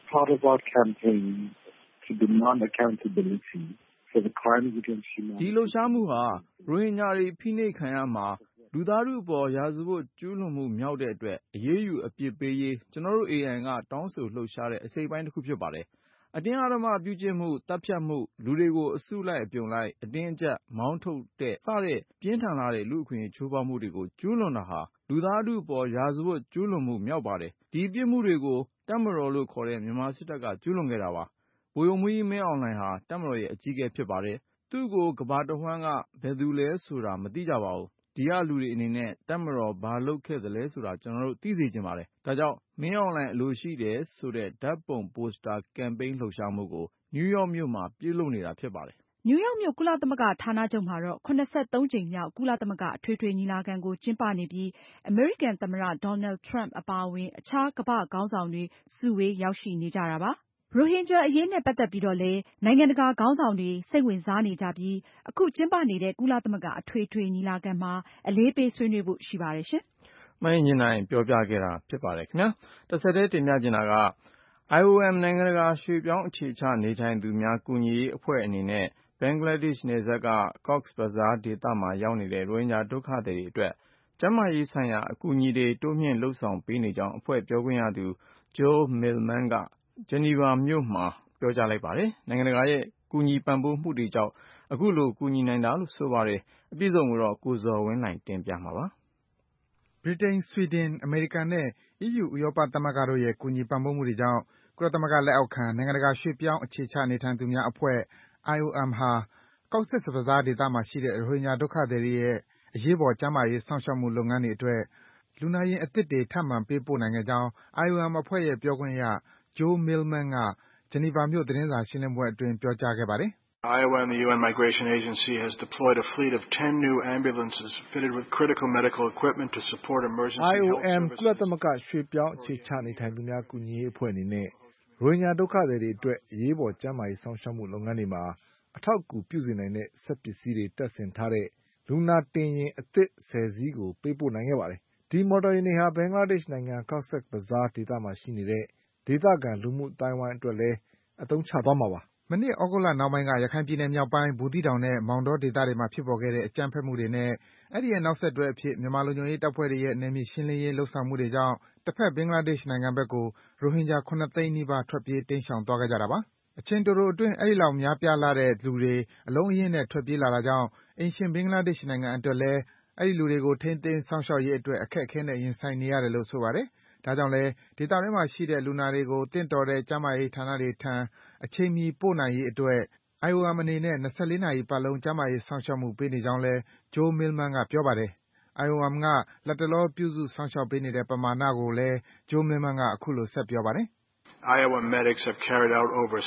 “ဒီလှုပ်ရှားမှုဟာ ရိုဟင်ဂျာတွေ ဖိနှိပ်ခံရမှာ၊ လူသားထုအပေါ် ရာဇဝတ်ကျူးလွန်မှုမြောက်တဲ့အတွက် အရေးယူအပြစ်ပေးရေး ကျနော်တို့ အေအိုင် က တောင်းဆိုလှုပ်ရှားတဲ့ အစိတ်အပိုင်းတခုဖြစ်ပါတယ်။ အတင်းအဓမ္မပြုကျင့်မှု၊ သတ်ဖြတ်မှု၊ လူတွေကို အစုလိုက်အပြုံလိုက် အတင်းအကျပ် မောင်းထုတ်တဲ့ စတဲ့ ပြင်းထန်လှတဲ့ လူ့အခွင့်အရေးချိုးဖောက်မှုတွေကို ကျူးလွန်တာဟာ လူသားထုအပေါ် ရာဇဝတ်ကျူးလွန်မှုမြောက်ပါတယ်။ ဒီပြစ်မှုတွေကို တပ်မတော်လို့ခေါ်တဲ့ မြန်မာစစ်တပ်က ကျူးလွန်ခဲ့တာပါ။ ဗိုလ်ချုပ်မှူးကြီးမင်းအောင်လှိုင်ဟာ တပ်မတော်ရဲ့ အကြီးအကဲဖြစ်ပါတယ်။ သူ့ကို ကမ္ဘာတဝှမ်းက ဘယ်သူလဲဆိုတာ မသိကြပါဘူး။ ဒီကလူတွေအနေနဲ့ တပ်မတော် ဘာလုပ်ခဲ့သလဲဆိုတာ ကျနော်တို့ သိစေချင်ပါတယ်။ ဒါကြောင့် မင်းအောင်လှိုင်အလိုရှိတယ်ဆိုတဲ့ ဓါတ်ပုံပိုစတာ ကမ်ပိန်းလှုပ်ရှားမှုကို နယူးရောက်မြို့မှာ ပြုလုပ်နေတာဖြစ်ပါတယ်။ ” နယူးရောက်မြို့ ကုလသမဂ္ဂဌာနချုပ်မှာတော့ ၇၃ ကြိမ်မြောက် ကုလသမဂ္ဂအထွေထွေညီလာခံကို ကျင်းပနေပြီး အမေရိကန်သမ္မတ Donald Trump အပါအဝင် အခြားကမ္ဘာ့ခေါင်းဆောင်တွေ စုဝေးရောက်ရှိနေကြတာပါ။ ရိုဟင်ဂျာအရေးနဲ့ ပတ်သက်ပြီးတော့လည်း နိုင်ငံတကာခေါင်းဆောင်တွေ စိတ်ဝင်စားနေကြပြီး အခုကျင်းပနေတဲ့ ကုလသမဂ္ဂအထွေထွေညီလာခံမှာ အလေးပေးဆွေးနွေးဖို့ရှိပါတယ်ရှင်။ မအင်ကြင်းနိုင်ပြောပြပေးမှာဖြစ်ပါတယ်ခင်ဗျာ။ တဆက်တည်းတင်ပြချင်တာက အိုင်အိုအမ် နိုင်ငံတကာရွှေ့ပြောင်းအခြေချနေထိုင်သူများကူညီရေးအဖွဲ့အနေနဲ့ ဘင်္ဂလားဒေ့ရှ်နယ်စပ်က Cox's Bazar ဒေသမှာရောက်နေတဲ့ ရိုဟင်ဂျာဒုက္ခသည်တွေအတွက် ကျန်းမာရေးဆိုင်ရာအကူအညီတွေ တိုးမြှင့်လုပ်ဆောင်ပေးနေကြောင်း အဖွဲ့ပြောခွင့်ရသူ Joel Millman က ဂျနီဗာမြို့မှာ ပြောကြားလိုက်ပါတယ်။ နိုင်ငံတကာရဲ့ ကူညီပံ့ပိုးမှုတွေကြောင့် အခုလို ကူညီနိုင်တာလို့ဆိုပါတယ်။ အပြည့်အစုံကိုတော့ ကိုဇော်ဝင်းလှိုင်က တင်ပြမှာပါ။ ဗြိတိန်၊ ဆွီဒင်၊ အမေရိကန်နဲ့ အီးယူ ဥရောပသမဂ္ဂတို့ရဲ့ ကူညီပံ့ပိုးမှုတွေကြောင့် ကုလသမဂ္ဂလက်အောက်ခံ နိုင်ငံတကာရွှေ့ပြောင်းအခြေချနေထိုင်သူများအဖွဲ့ အိုင်အိုအမ် ဟာ Cox's Bazar ဒေသမှာရှိတဲ့ ရိုဟင်ဂျာဒုက္ခသည်တွေရဲ့ အရေးပေါ် ကျန်းမာရေးစောင့်ရှောက်မှုလုပ်ငန်းတွေအတွက် လူနာယာဉ်အသစ်တွေ ထပ်မံပေးပို့နိုင်ခဲ့ကြောင်း အိုင်အိုအမ် အဖွဲ့ရဲ့ ပြောခွင့်ရ Joel Millman က ဂျနီဗာမြို့ သတင်းစာရှင်းလင်းပွဲအတွင်း ပြောကြားခဲ့ပါတယ်။ အိုင်အိုအမ်က ကုလသမဂ္ဂရွှေ့ပြောင်းအခြေချနေထိုင်သူများကူညီရေးအဖွဲ့အနေနဲ့ ရိုဟင်ဂျာဒုက္ခသည်တွေအတွက် အရေးပေါ်ကျန်းမာရေးစောင့်ရှောက်မှုလုပ်ငန်းတွေမှာ အထောက်အကူပြုစေနိုင်တဲ့ စက်ပစ္စည်းတွေတပ်ဆင်ထားတဲ့ လူနာတင်ယာဉ်အသစ် ဆယ်စီးကို ပေးပို့နိုင်ခဲ့ပါတယ်။ ဒီမော်တော်ယာဉ်တွေဟာ ဘင်္ဂလားဒေ့ရှ်နိုင်ငံ Cox's Bazar ဒေသမှာရှိနေတဲ့ ဒေသခံလူမှုအသိုင်းအဝိုင်းအတွက်လည်း အသုံးချသွားမှာပါ။မနှစ် သြဂုတ်လနှောင်းပိုင်းက ရခိုင်ပြည်နယ်မြောက်ပိုင်း ဘူးသီးတောင်နဲ့ မောင်တောဒေသတွေမှာဖြစ်ပေါ်ခဲ့တဲ့ အကြမ်းဖက်မှုတွေနဲ့ အဲဒီရဲ့နောက်ဆက်တွဲအဖြစ် မြန်မာလုံခြုံရေးတပ်ဖွဲ့တွေရဲ့ နယ်မြေရှင်းလင်းရေးလုပ်ဆောင်မှုတွေကြောင့် တဘက် ဘင်္ဂလားဒေ့ရှ်နိုင်ငံဘက်ကို ရိုဟင်ဂျာ ၇ သိန်းနီးပါး ထွက်ပြေး တိမ်းရှောင်သွားခဲ့ကြတာပါ။ အချိန်တိုတိုအတွင်း အဲဒီလောက်များပြားလှတဲ့လူတွေ အလုံးအရင်းနဲ့ ထွက်ပြေးလာတာကြောင့် အိမ်ရှင် ဘင်္ဂလားဒေ့ရှ်နိုင်ငံအတွက်လည်း အဲဒီလူတွေကို ထိန်းသိမ်း စောင့်ရှောက်ရေးအတွက် အခက်အခဲနဲ့ ရင်ဆိုင်နေရတယ်လို့ ဆိုပါတယ်။ ဒါကြောင့်လည်း ဒေသတွင်းမှာရှိတဲ့ လူနာတွေကို သင့်တော်တဲ့ ကျန်းမာရေးဌာနတွေထံ အချိန်မီပို့နိုင်ရေးအတွက် အိုင်အိုအမ် အနေနဲ့ ၂၄ နာရီပတ်လုံး ကျန်းမာရေးစောင့်ရှောက်မှုပေးနေကြောင်းလည်း Joel Millman က ပြောပါတယ်။ အိုင်အိုအမ် က လတ်တလော ပြုစုစောင့်ရှောက်ပေးနေတဲ့ ပမာဏကိုလည်း Joel Millman က အခုလို ဆက်ပြောပါတယ်။ အိုင်အိုအမ်၂၀၁၇ ခုနှစ် သြဂုတ်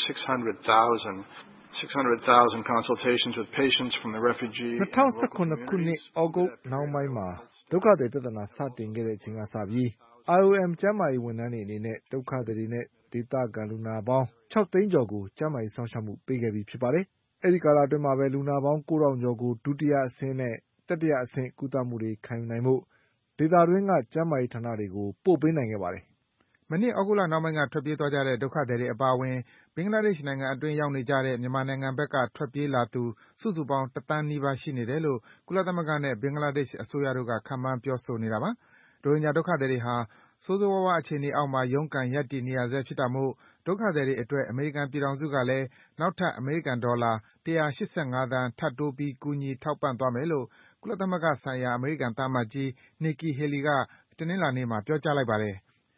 နှောင်းပိုင်းမှာ ဒုက္ခသည်ပြဿနာစတင်ခဲ့တဲ့အချိန်ကစပြီး အိုင်အိုအမ် ကျန်းမာရေးဝန်ထမ်းတွေအနေနဲ့ ဒုက္ခသည်တွေနဲ့ ဒေသခံလူနာပေါင်း ၆ သိန်းကျော်ကို ကျန်းမာရေးစောင့်ရှောက်မှုပေးခဲ့ပြီးဖြစ်ပါတယ်။ အဲဒီကာလအတွင်းမှာပဲ လူနာပေါင်း ကိုးထောင်ကျော်ကို ဒုတိယအဆင့်နဲ့ တတိယအဆင့် ကုသမှုတွေခံယူနိုင်ဖို့ ဒေသတွင်းက ကျန်းမာရေးဌာနတွေကို ပို့ပေးနိုင်ခဲ့ပါတယ်။ မနှစ် သြဂုတ်လနှောင်းပိုင်းက ထွက်ပြေးသွားကြတဲ့ ဒုက္ခသည်တွေအပါအဝင် ဘင်္ဂလားဒေ့ရှ်နိုင်ငံအတွင်းရောက်နေကြတဲ့ မြန်မာနိုင်ငံဘက်က ထွက်ပြေးလာသူ စုစုပေါင်း တသန်းနီးပါးရှိနေတယ်လို့ ကုလသမဂ္ဂနဲ့ ဘင်္ဂလားဒေ့ရှ်အစိုးရတို့က ခန့်မှန်း ပြောဆိုနေတာပါ။ ရိုဟင်ဂျာဒုက္ခသည်တွေဟာ ဆိုးဆိုးဝါးဝါးအခြေအနေအောက်မှာ ရုန်းကန် ရပ်တည်နေရဆဲဖြစ်တာမို့ ဒုက္ခသည်တွေအတွက် အမေရိကန်ပြည်ထောင်စုကလည်း နောက်ထပ် အမေရိကန်ဒေါ်လာ ၁၈၅ သန်း ထပ်တိုးပြီး ကူညီထောက်ပံ့သွားမယ်လို့ ကုလသမဂ္ဂဆိုင်ရာ အမေရိကန်သံအမတ်ကြီး Nikki Haley က တနင်္လာနေ့မှာ ပြောကြားလိုက်ပါတယ်။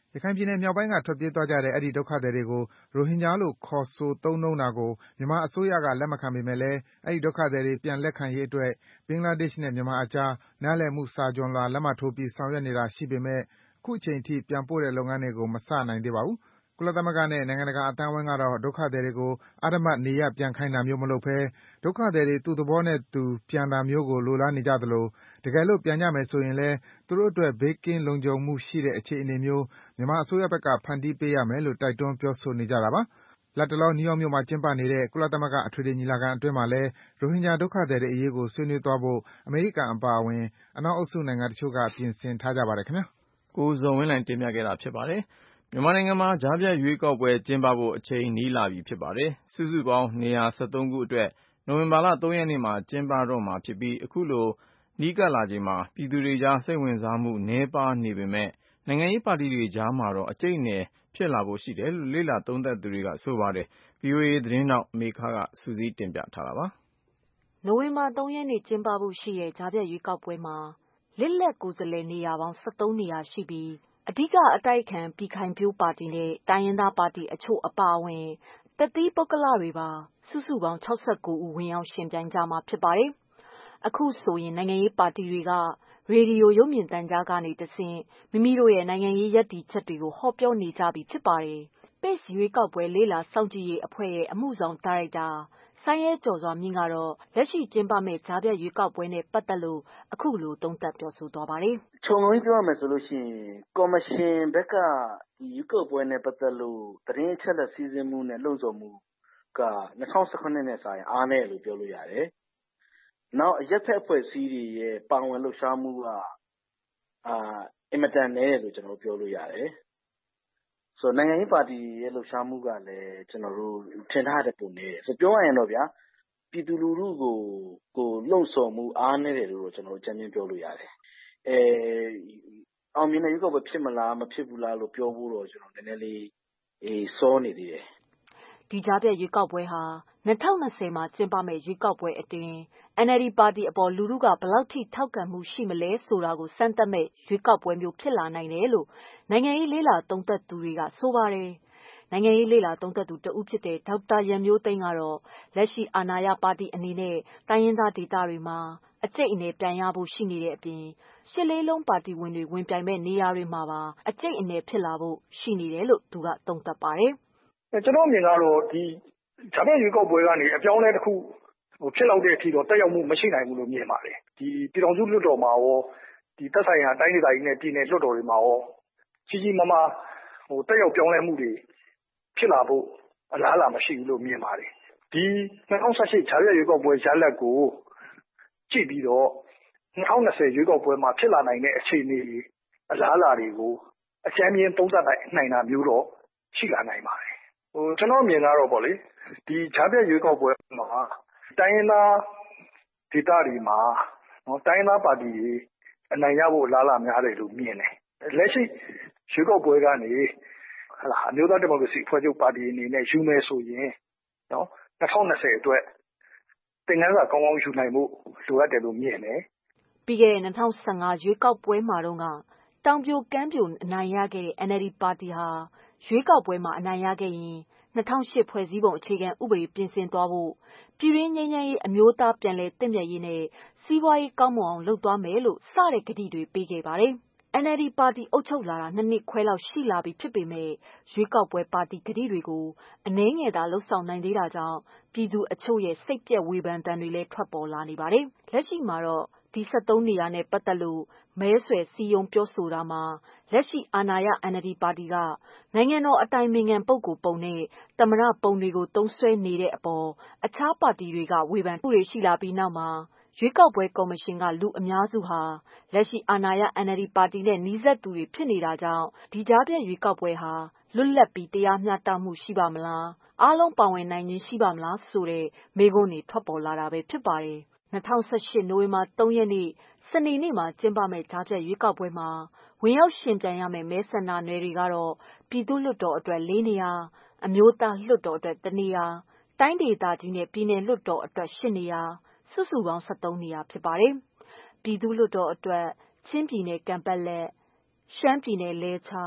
ရခိုင်ပြည်နယ်မြောက်ပိုင်းကထွက်ပြေးသွားကြတဲ့အဲဒီဒုက္ခသည်တွေကိုရိုဟင်ဂျာလို့ခေါ်ဆိုသုံးနှုန်းတာကိုမြန်မာအစိုးရကလက်မခံပေမဲ့လည်းအဲဒီဒုက္ခသည်တွေပြန်လက်ခံရေးအတွက်ဘင်္ဂလားဒေ့ရှ်နဲ့မြန်မာအကြားနားလည်မှုစာချွန်လွှာလက်မှတ်ထိုးပြီးဆောင်ရွက်နေတာရှိပေမဲ့အခုချိန်ထိပြန်ပို့တဲ့လုပ်ငန်းတွေကိုမစနိုင်သေးပါဘူး။ကုလသမဂ္ဂနဲ့နိုင်ငံတကာအသိုင်းအဝိုင်းကတော့ဒုက္ခသည်တွေကိုအဓမ္မနေရပ်ပြန်ခိုင်းတာမျိုးမလုပ်ဘဲဒုက္ခသည်တွေသူ့သဘောနဲ့သူပြန်တာမျိုးကိုလိုလားနေကြသလိုတကယ်လို့ပြန်ကြမယ်ဆိုရင်လည်းသူတို့အတွက်ဘေးကင်းလုံခြုံမှုရှိတဲ့အခြေအနေမျိုးမြန်မာအစိုးရဘက်ကဖန်တီးပေးရမယ်လို့တိုက်တွန်းပြောဆိုနေကြတာပါ။လတ်တလောနယူးယောက်မြို့မှာကျင်းပနေတဲ့ကုလသမဂ္ဂအထွေထွေညီလာခံအတွင်းမှာလည်းရိုဟင်ဂျာဒုက္ခသည်တွေအရေးကိုဆွေးနွေးသွားဖို့အမေရိကန်အပါအဝင်အနောက်အုပ်စုနိုင်ငံတချို့ကပြင်ဆင်ထားကြပါတယ်ခင်ဗျာ။ကိုဇော်ဝင်းလှိုင်တင်ပြခဲ့တာဖြစ်ပါတယ်။မြန်မာနိုင်ငံမှာကြားဖြတ်ရွေးကောက်ပွဲကျင်းပဖို့အချိန်နီးလာပြီဖြစ်ပါတယ်။စုစုပေါင်းနေရာ၁၃ခုအတွက်နိုဝင်ဘာလ၃ရက်နေ့မှာကျင်းပတော့မှာဖြစ်ပြီးအခုလိုနီးကပ်လာချိန်မှာပြည်သူတွေကြားစိတ်ဝင်စားမှုနည်းပါးနေပေမဲ့နိုင်ငံရေးပါတီတွေကြားမှာတော့အကျိတ်အနယ်ဖြစ်လာဖို့ရှိတယ်လို့လေ့လာသုံးသပ်သူတွေကဆိုပါတယ်။ ဗွီအိုအေသတင်းထောက်မေခကစုစည်းတင်ပြထားတာပါ။နိုဝင်ဘာ၃ရက်နေ့ကျင်းပဖို့ရှိတဲ့ကြားဖြတ်ရွေးကောက်ပွဲမှာလစ်လက်ကိုယ်စားလှယ်နေရာပေါင်း၁၃နေရာရှိပြီးအဓိကအတိုက်အခံပြည်ခိုင်ဖြိုးပါတီနဲ့တိုင်းရင်းသားပါတီအချို့အပါအဝင်တသီးပုဂ္ဂလတွေပါစုစုပေါင်း၆၉ဦးဝင်ရောက်ယှဉ်ပြိုင်ကြမှာဖြစ်ပါတယ်။အခုဆိုရင်နိုင်ငံရေးပါတီတွေကရေဒီယိုရုပ်မြင်သံကြားကနေတဆင့်မိမိတို့ရဲ့နိုင်ငံရေးရပ်တည်ချက်တွေကိုဟောပြောနေကြပြီဖြစ်ပါတယ်။ Pace ရွေးကောက်ပွဲလေ့လာစောင့်ကြည့်ရေးအဖွဲ့ရဲ့အမှုဆောင်ဒါရိုက်တာစိုင်းရဲကျော်စွာမြင့်ကတော့လက်ရှိကျင်းပမယ့်ကြားဖြတ်ရွေးကောက်ပွဲနဲ့ပတ်သက်လို့အခုလိုသုံးသပ်ပြောဆိုသွားပါတယ်။ခြုံငုံပြောရမယ်ဆိုလို့ရှိရင်ကော်မရှင်ဘက်ကဒီရွေးကောက်ပွဲနဲ့ပတ်သက်လို့သတင်းအချက်အလက်စီးဆင်းမှုနဲ့လှုံ့ဆော်မှုက၂၀၁၈နဲ့စာရင်အားနည်းတယ်လို့ပြောလို့ရတယ်။နောက်အရက်ဖက်အဖွဲ့အစည်းတွေရဲ့ပါဝင်လှုပ်ရှားမှုကအာအင်မတန်နည်းတယ်လို့ကျွန်တော်ပြောလို့ရတယ်။ဆိုတော့နိုင်ငံရေးပါတီရဲ့လှုပ်ရှားမှုကလည်းကျွန်တော်တို့ထင်ထားတဲ့ပုံနည်းတယ်။ဆိုပြောရရင်တော့ဗျာပြည်သူလူထုကိုကိုလှုံ့ဆော်မှုအားနည်းတယ်လို့ကျွန်တော်တို့အကြမ်းဖျင်းပြောလို့ရတယ်။အဲအောင်မြင်တဲ့ရွေးကောက်ပွဲဖြစ်မလားမဖြစ်ဘူးလားလို့ပြောဖို့တော့ကျွန်တော်နည်းနည်းလေးအေးစောနေသေးတယ်။ဒီကြားဖြတ်ရွေးကောက်ပွဲဟာ၂၀၂၀မှာကျင်းပမယ့်ရွေးကောက်ပွဲအတွင်း အန်အယ်လ်ဒီပါတီအပေါ်လူထုကဘယ်လောက်ထိထောက်ခံမှုရှိမလဲဆိုတာကိုစမ်းသပ်မယ့်ရွေးကောက်ပွဲမျိုးဖြစ်လာနိုင်တယ်လို့နိုင်ငံရေးလေ့လာသုံးသပ်သူတွေကဆိုပါတယ်။နိုင်ငံရေးလေ့လာသုံးသပ်သူတဦးဖြစ်တဲ့ဒေါက်တာရန်မျိုးသိမ်းကတော့လက်ရှိအာဏာရပါတီအနေနဲ့တိုင်းရင်းသားဒေသတွေမှာအကျိတ်အနယ်ပြန်ရဖို့ရှိနေတဲ့အပြင်ရှစ်လေးလုံးပါတီဝင်တွေဝင်ပြိုင်မဲ့နေရာတွေမှာပါအကျိတ်အနယ်ဖြစ်လာဖို့ရှိနေတယ်လို့သူကသုံးသပ်ပါတယ်။ကျွန်တော်မြင်ကတော့ဒီဂျာမန်ရွေးကောက်ပွဲကနေအပြောင်းအလဲတစ်ခုဟိုဖြစ်လောက်တဲ့အထိတော့တက်ရောက်မှုမရှိနိုင်ဘူးလို့မြင်ပါတယ်။ဒီပြည်တော်စုလွှတ်တော်မှာရောဒီသက်ဆိုင်ရာတိုင်းဒေသကြီးနဲ့ပြည်နယ်လွှတ်တော်တွေမှာရောကြီးကြီးမားမားဟိုတက်ရောက်ပြောင်းလဲမှုတွေဖြစ်လာဖို့အလားအလာမရှိဘူးလို့မြင်ပါတယ်။ဒီ၂၀၁၈ဂျာမန်ရွေးကောက်ပွဲရလဒ်ကိုကြည့်ပြီးတော့၂၀၂၀ရွေးကောက်ပွဲမှာဖြစ်လာနိုင်တဲ့အခြေအနေအလားအလာတွေကိုအကြမ်းမြင်သုံးသပ်နိုင်တာမျိုးတော့ရှိလာနိုင်ပါတယ်။ဟိုကျွန်တော်မြင်တာတော့ဗောလေဒီဂျာမန်ရွေးကောက်ပွဲမှာတိုင်းရင်းသားဒေသတွေမှာနော်တိုင်းရင်းသားပါတီတွေအနိုင်ရဖို့အလားအလာများတယ်လို့မြင်တယ်။လက်ရှိရွေးကောက်ပွဲကနေဟလာအမျိုးသားဒီမိုကရေစီအဖွဲ့ချုပ်ပါတီအနေနဲ့ယူမယ်ဆိုရင်နော်၂၀၂၀အတွက်သင်ခန်းစာကောင်းကောင်းယူနိုင်ဖို့လိုအပ်တယ်လို့မြင်တယ်။ပြီးခဲ့တဲ့၂၀၁၅ရွေးကောက်ပွဲမှာတော့ကတောင်ပြိုကမ်းပြိုအနိုင်ရခဲ့တဲ့ အန်အယ်လ်ဒီပါတီဟာရွေးကောက်ပွဲမှာအနိုင်ရခဲ့ရင်၂၀၀၈ဖွဲ့စည်းပုံအခြေခံဥပဒေပြင်ဆင်သွားဖို့ပြည်တွင်းငြိမ်းချမ်းရေးအမျိုးသားပြန်လည်သင့်မြတ်ရေးနဲ့စီးပွားရေးကောင်းမွန်အောင်လုပ်သွားမယ်လို့စတဲ့ကတိတွေပေးခဲ့ပါတယ်။ အန်အယ်လ်ဒီပါတီအုပ်ချုပ်လာတာနှစ်နှစ်ခွဲလောက်ရှိလာပြီဖြစ်ပေမဲ့ရွေးကောက်ပွဲပါတီကတိတွေကိုအနည်းငယ်သာလှုပ်ဆောင်နိုင်သေးတာကြောင့်ပြည်သူအချို့ရဲ့စိတ်ပျက်ဝေဖန်သံတွေလည်းထွက်ပေါ်လာနေပါတယ်။လက်ရှိမှာတော့ဒီ၁၃နေရာနဲ့ပတ်သက်လို့မဲဆွယ်စည်းရုံးပြောဆိုတာမှာလက်ရှိအာဏာရ အန်အယ်လ်ဒီပါတီကနိုင်ငံတော်အတိုင်ပင်ခံပုဂ္ဂိုလ်ပုံနဲ့သမ္မတပုံတွေကိုသုံးစွဲနေတဲ့အပေါ်အခြားပါတီတွေကဝေဖန်မှုတွေရှိလာပြီးနောက်မှာရွေးကောက်ပွဲကော်မရှင်ကလူအများစုဟာလက်ရှိအာဏာရ အန်အယ်လ်ဒီပါတီနဲ့နီးစပ်သူတွေဖြစ်နေတာကြောင့်ဒီကြားဖြတ်ရွေးကောက်ပွဲဟာလွတ်လပ်ပြီးတရားမျှတမှုရှိပါမလားအားလုံးပါဝင်နိုင်ခြင်းရှိပါမလားဆိုတဲ့မေးခွန်းတွေထွက်ပေါ်လာတာပဲဖြစ်ပါတယ်။၂၀၁၈နိုဝင်ဘာ၃ရက်နေ့စနေနေ့မှာကျင်းပမယ့်ကြားဖြတ်ရွေးကောက်ပွဲမှာဝင်ရောက်ယှဉ်ပြိုင်ရမယ့်မဲဆန္ဒနယ်တွေကတော့ပြည်သူ့လွှတ်တော်အတွက်၄နေရာအမျိုးသားလွှတ်တော်အတွက်တစ်နေရာတိုင်းဒေသကြီးနဲ့ပြည်နယ်လွှတ်တော်အတွက်၈နေရာစုစုပေါင်း၁၃နေရာဖြစ်ပါတယ်။ ပြည်သူ့လွှတ်တော်အတွက်ချင်းပြည်နယ်ကန်ပက်လက်ရှမ်းပြည်နယ်လဲချား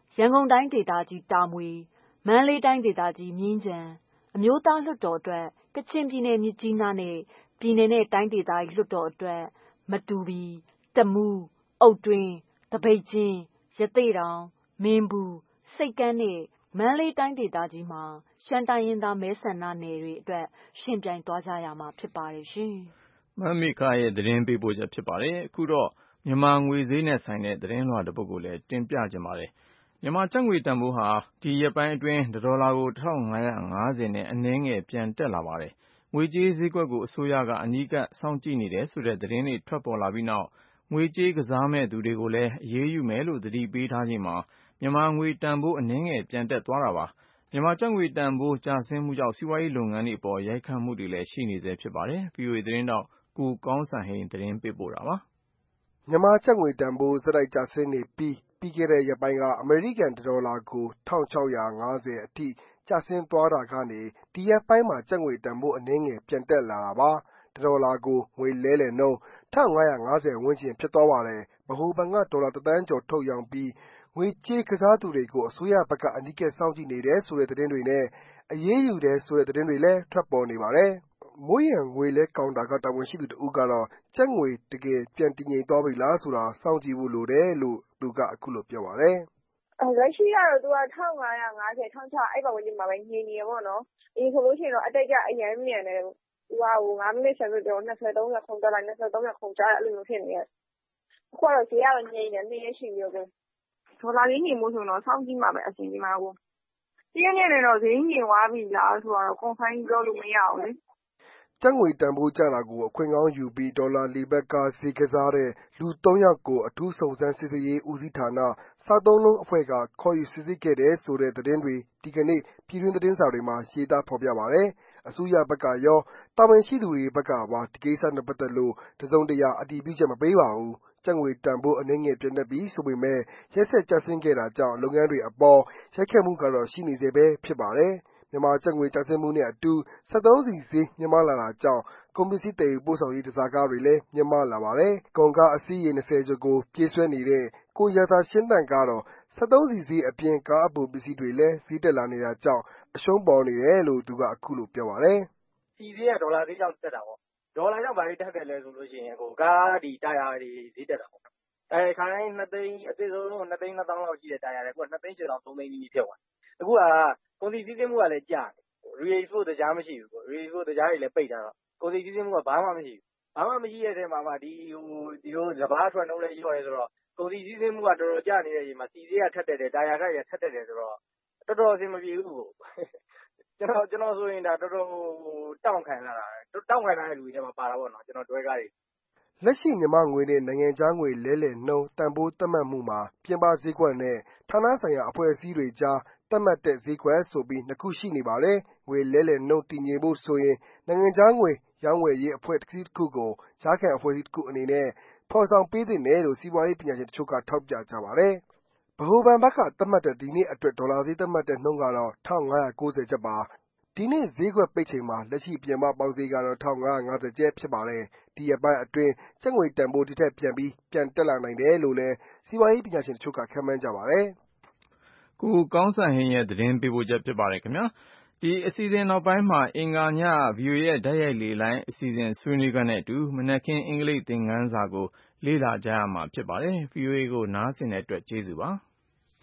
ရန်ကုန်တိုင်းဒေသကြီးတာမွေမန္တလေးတိုင်းဒေသကြီးမြင်းခြံအမျိုးသားလွှတ်တော်အတွက်ကချင်ပြည်နယ်မြစ်ကြီးနားနဲ့ပြည်နယ်နဲ့တိုင်းဒေသကြီးလွှတ်တော်အတွက်မတူပီတမူးအုတ်တွင်းတပိတ်ချင်းရသေ့တောင်မင်းဘူးစိတ်ကန်းနဲ့မန္တလေးတိုင်းဒေသကြီးမှာရှမ်းတိုင်းရင်းသားမဲဆန္ဒနယ်တွေအတွက်ရှင်ပြိုင်သွားကြရမှာဖြစ်ပါတယ်ရှင်မမိခရဲ့သတင်းပေးပို့ချက်ဖြစ်ပါတယ်အခုတော့မြန်မာငွေဈေးနဲ့ဆိုင်တဲ့သတင်းလွှာတစ်ပုဒ်ကိုလည်းတင်ပြခြင်းပါတယ်မြန်မာကျပ်ငွေတန်ဖိုးဟာဒီရက်ပိုင်းအတွင်းဒေါ်လာကိုတစ်ထောင်ငါးရာငါးဆယ်နဲ့အနည်းငယ်ပြန်တက်လာပါတယ်ငွေကြေးဈေးကွက်ကိုအစိုးရကအနီးကပ်စောင့်ကြည့်နေတယ်ဆိုတဲ့သတင်းတွေထွက်ပေါ်လာပြီးနောက်ငွေကြေးကစားမဲ့သူတွေကိုလည်းအရေးယူမယ်လို့သတိပေးထားချိန်မှာမြန်မာငွေတန်ဖိုးအနည်းငယ်ပြန်တက်သွားတာပါမြန်မာကျပ်ငွေတန်ဖိုးကျဆင်းမှုကြောင့်စီးပွားရေးလုပ်ငန်းတွေအပေါ်ရိုက်ခတ်မှုတွေလည်းရှိနေဆဲဖြစ်ပါတယ်။ ဗွီအိုအေသတင်းထောက်ကိုကောင်းစံဟိန်းသတင်းပေးပို့ထားပါတယ်။မြန်မာကျပ်ငွေတန်ဖိုးဆက်တိုက်ကျဆင်းနေပြီးပြီးခဲ့တဲ့ရက်ပိုင်းကအမေရိကန်ဒေါ်လာကိုတစ်ထောင်ခြောက်ရာငါးဆယ်အထိကျဆင်းသွားတာကနေဒီရက်ပိုင်းမှာကျပ်ငွေတန်ဖိုးအနည်းငယ်ပြန်တက်လာတာပါ။ဒေါ်လာကိုငွေလဲလှယ်နှုန်းတစ်ထောင်ငါးရာငါးဆယ်ဝန်းကျင်ဖြစ်သွားပါတယ်။ဗဟိုဘဏ်ကဒေါ်လာတစ်သန်းကျော်ထုတ်ရောင်းပြီးငွေကြေးကစားသူတွေကိုအစိုးရဘက်ကအနီးကပ်စောင့်ကြည့်နေတယ်ဆိုတဲ့သတင်းတွေနဲ့အရေးယူတယ်ဆိုတဲ့သတင်းတွေလည်းထွက်ပေါ်နေပါတယ်။မိုးရံငွေလဲကောင်တာကတာဝန်ရှိသူတစ်ဦးကတော့ကျပ်ငွေတကယ်ပြန်တည်ငြိမ်သွားပြီလားဆိုတာစောင့်ကြည့်ဖို့လိုတယ်လို့သူကအခုလိုပြောပါတယ်။လက်ရှိကတော့သူကတစ်ထောင်ငါးရာငါးဆယ်တစ်ထောင်ခြောက်ရာအဲ့ပတ်ဝန်းကျင်မှာပဲငြိမ်နေရပေါ့နော်။အရင်ဆိုလို့ရှိရင်တော့အတက်ကျအရင်မြန်တယ်သူကဟိုငါးမိနစ်ဆက်ဆိုတော့နှစ်ဆယ်သုံးဆယ်ခုန်တက်လိုက်နှစ်ဆယ်သုံးဆယ်ခုန်ကျအဲ့လိုမျိုးဖြစ်နေရဲ့။အခုကတော့ဈေးကတော့ငြိမ်တယ်နှစ်ရက်ရှိပြီတော့ဒေါ်လာလေးငြိမ်မှုဆိုတော့စောင့်ကြည့်မှာပဲအစီအစဉ်မှာကိုတရက်နဲ့လည်းတော့ဈေးငြိမ်သွားပြီလားဆိုတော့ confirm ပြောလို့မရဘူးလေကျပ်ငွေတန်ဖိုးကျတာကိုအခွင့်ကောင်းယူပြီးဒေါ်လာလေဘက်ကဈေးကစားတဲ့လူသုံးယောက်ကိုအထူးစုံစမ်းစစ်ဆေးရေးဦးစီးဌာနစားသုံးလုံးအဖွဲ့ကခေါ်ယူစစ်ဆေးခဲ့တယ်ဆိုတဲ့သတင်းတွေဒီကနေ့ပြည်တွင်းသတင်းစာတွေမှာရေးသားဖော်ပြပါတယ်။အစိုးရဘက်ကရောတာဝန်ရှိသူတွေဘက်ကပါဒီကိစ္စနဲ့ပတ်သက်လို့တစုံတရာအတည်ပြုချက်မပေးပါဘူး။ကျပ်ငွေတန်ဖိုးအနည်းငယ်ပြန်တက်ပြီးဆိုပေမဲ့ရက်ဆက်ကျဆင်းခဲ့တာကြောင့်လုပ်ငန်းတွေအပေါ်ရိုက်ခတ်မှုကတော့ရှိနေဆဲပဲဖြစ်ပါတယ်။မြန်မာကျပ်ငွေကျဆင်းမှုနဲ့အတူစက်သုံးဆီဈေးမြင့်မားလာတာကြောင့်ကုန်ပစ္စည်းသယ်ယူပို့ဆောင်ရေးတန်ဆာကားတွေလည်းမြင့်မားလာပါတယ်။ကုန်ကားအစီးရေ၂၀ကျော်ကိုပြေးဆွဲနေတဲ့ကိုရာသာရှင်းသန့်ကတော့စက်သုံးဆီဈေးအပြင်ကားအပိုပစ္စည်းတွေလည်းဈေးတက်လာနေတာကြောင့်အရှုံးပေါ်နေတယ်လို့သူကအခုလိုပြောပါတယ်။ဆီဈေးကဒေါ်လာဈေးကြောင့်တက်တာပေါ့။ဒေါ်လာကြောင့်ဘာလို့တက်တယ်လဲဆိုလို့ရှိရင်ဟိုကားဒီတာယာတွေဈေးတက်တာပေါ့။အဲခါတိုင်းနှစ်သိန်းအသေးဆုံးနှစ်သိန်းနှစ်သောင်းလောက်ရှိတဲ့တာယာတွေအခုကနှစ်သိန်းကျော်တောင်သုံးသိန်းကြီးဖြစ်သွား။အခုကကုန်စည်စည်းစိမ်မှုကလည်းကျတယ်။ re-export တရားမရှိဘူးပေါ့ re-export တရားတွေလည်းပိတ်ထားတော့ကုန်စည်စည်းစိမ်မှုကဘာမှမရှိဘူး။ဘာမှမရှိတဲ့အချိန်မှာမှဒီဟိုဒီလိုစဘာထွက်နှုန်းလည်းလျော့ရဲဆိုတော့ကုန်စည်စည်းစိမ်မှုကတော်တော်ကျနေတဲ့အချိန်မှာစီဈေးကထက်တက်တယ်တာယာခက်ရထက်တက်တယ်ဆိုတော့တော်တော်အဆင်မပြေဘူးကိုကျွန်တော်ကျွန်တော်ဆိုရင်ဒါတော်တော်တောင့်ခံလာတာတောင့်ခံလာတဲ့လူတွေထဲမှာပါတာပေါ့နော်ကျွန်တော်တွဲကားတွေလက်ရှိမြန်မာငွေနဲ့နိုင်ငံခြားငွေလဲလှယ်နှုန်းတန်ဖိုးသတ်မှတ်မှုမှာပြင်ပဈေးကွက်နဲ့ဌာနဆိုင်ရာအဖွဲ့အစည်းတွေကြားသတ်မှတ်တဲ့ဈေးကွက်ဆိုပြီးနှစ်ခုရှိနေပါတယ်။ငွေလဲလှယ်နှုန်းတည်ငြိမ်ဖို့ဆိုရင်နိုင်ငံခြားငွေရောင်းဝယ်ရေးအဖွဲ့အစည်းတစ်ခုကိုကြားခံအဖွဲ့အစည်းတစ်ခုအနေနဲ့ဖော်ဆောင်ပေးသင့်တယ်လို့စီးပွားရေးပညာရှင်တချို့ကထောက်ပြကြပါတယ်။ဗဟိုဘဏ်ဘက်ကသတ်မှတ်တဲ့ဒီနေ့အတွက်ဒေါ်လာဈေးသတ်မှတ်တဲ့နှုန်းကတော့တစ်ထောင်ငါးရာကိုးဆယ်ကျပ်ပါ။ဒီနေ့ဈေးကွက်ပိတ်ချိန်မှာလက်ရှိပြင်ပပေါက်ဈေးကတော့တစ်ထောင်ငါးရာငါးဆယ်ကျပ်ဖြစ်ပါတယ်။ဒီရက်ပိုင်းအတွင်းကျပ်ငွေတန်ဖိုးဒီထက်ပြန်ပြီးပြန်တက်လာနိုင်တယ်လို့လည်းစီးပွားရေးပညာရှင်တချို့ကခန့်မှန်းကြပါတယ်။ကိုကောင်းစံဟိန်းရဲ့သတင်းပေးပို့ချက်ဖြစ်ပါတယ်ခင်ဗျာ။ဒီအစီအစဉ်နောက်ပိုင်းမှာအင်္ဂါည ဗွီအိုအေရဲ့တိုက်ရိုက်လေလိုင်းအစီအစဉ်ဆွေးနွေးခန်းနဲ့အတူမနက်ခင်းအင်္ဂလိပ်သင်ခန်းစာကိုလေ့လာကြရမှာဖြစ်ပါတယ်။ ဗွီအိုအေကိုနားဆင်တဲ့အတွက်ကျေးဇူးပါ။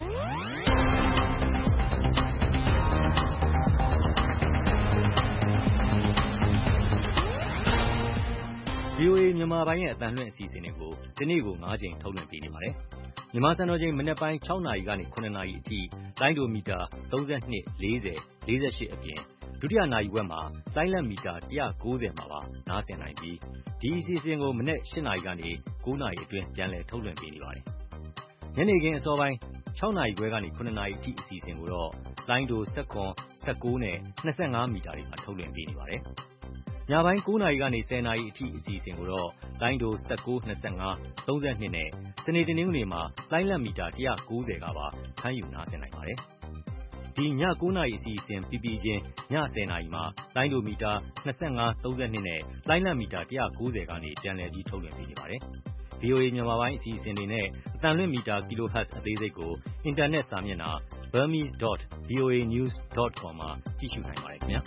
ဗွီအိုအေမြန်မာပိုင်းရဲ့အသံလွှင့်အစီအစဉ်တွေကိုဒီနေ့ကို၅ချိန်ထုတ်လွှင့်ပေးနေပါတယ်။မြန်မာစံတော်ချိန်မနက်ပိုင်း၆နာရီကနေ၇နာရီအထိလိုင်းဒိုမီတာသုံး၂ ၄၀ ၄၈အပြင်ဒုတိယနာရီဝက်မှာလိုင်းလက်မီတာ၁၉၀မှာပါနားဆင်နိုင်ပြီးဒီအစီအစဉ်ကိုမနက်၈နာရီကနေ၉နာရီအတွင်းပြန်လည်ထုတ်လွှင့်ပေးနေပါတယ်။ညနေခင်းအစောပိုင်း၆နာရီခွဲကနေ၇နာရီအထိအစီအစဉ်ကိုတော့လိုင်းဒို၁၇ ၁၉နဲ့၂၅မီတာတွေမှာထုတ်လွှင့်ပေးနေပါတယ်။ညပိုင်း၉နာရီကနေ၁၀နာရီအထိအစီအစဉ်ကိုတော့လိုင်းဒို၁၉ ၂၅ ၃၂နဲ့စနေတနင်္ဂနွေမှာလိုင်းလက်မီတာ၁၉၀ကပါဖမ်းယူနားဆင်နိုင်ပါတယ်။ဒီည၉နာရီအစီအစဉ်ပြီးပြီးချင်းည၁၀နာရီမှာလိုင်းဒိုမီတာ၂၅ ၃၂နဲ့လိုင်းလက်မီတာ၁၉၀ကနေပြန်လည်ပြီးထုတ်လွှင့်ပေးနေပါတယ်။ဗွီအိုအေ မြန်မာပိုင်းအစီအစဉ်တွေနဲ့အသံလွှင့်မီတာ kilohertz အသေးစိတ်ကိုအင်တာနက်စာမျက်နှာ burmese dot voa news dot com မှာကြည့်ရှုနိုင်ပါတယ်ခင်ဗျာ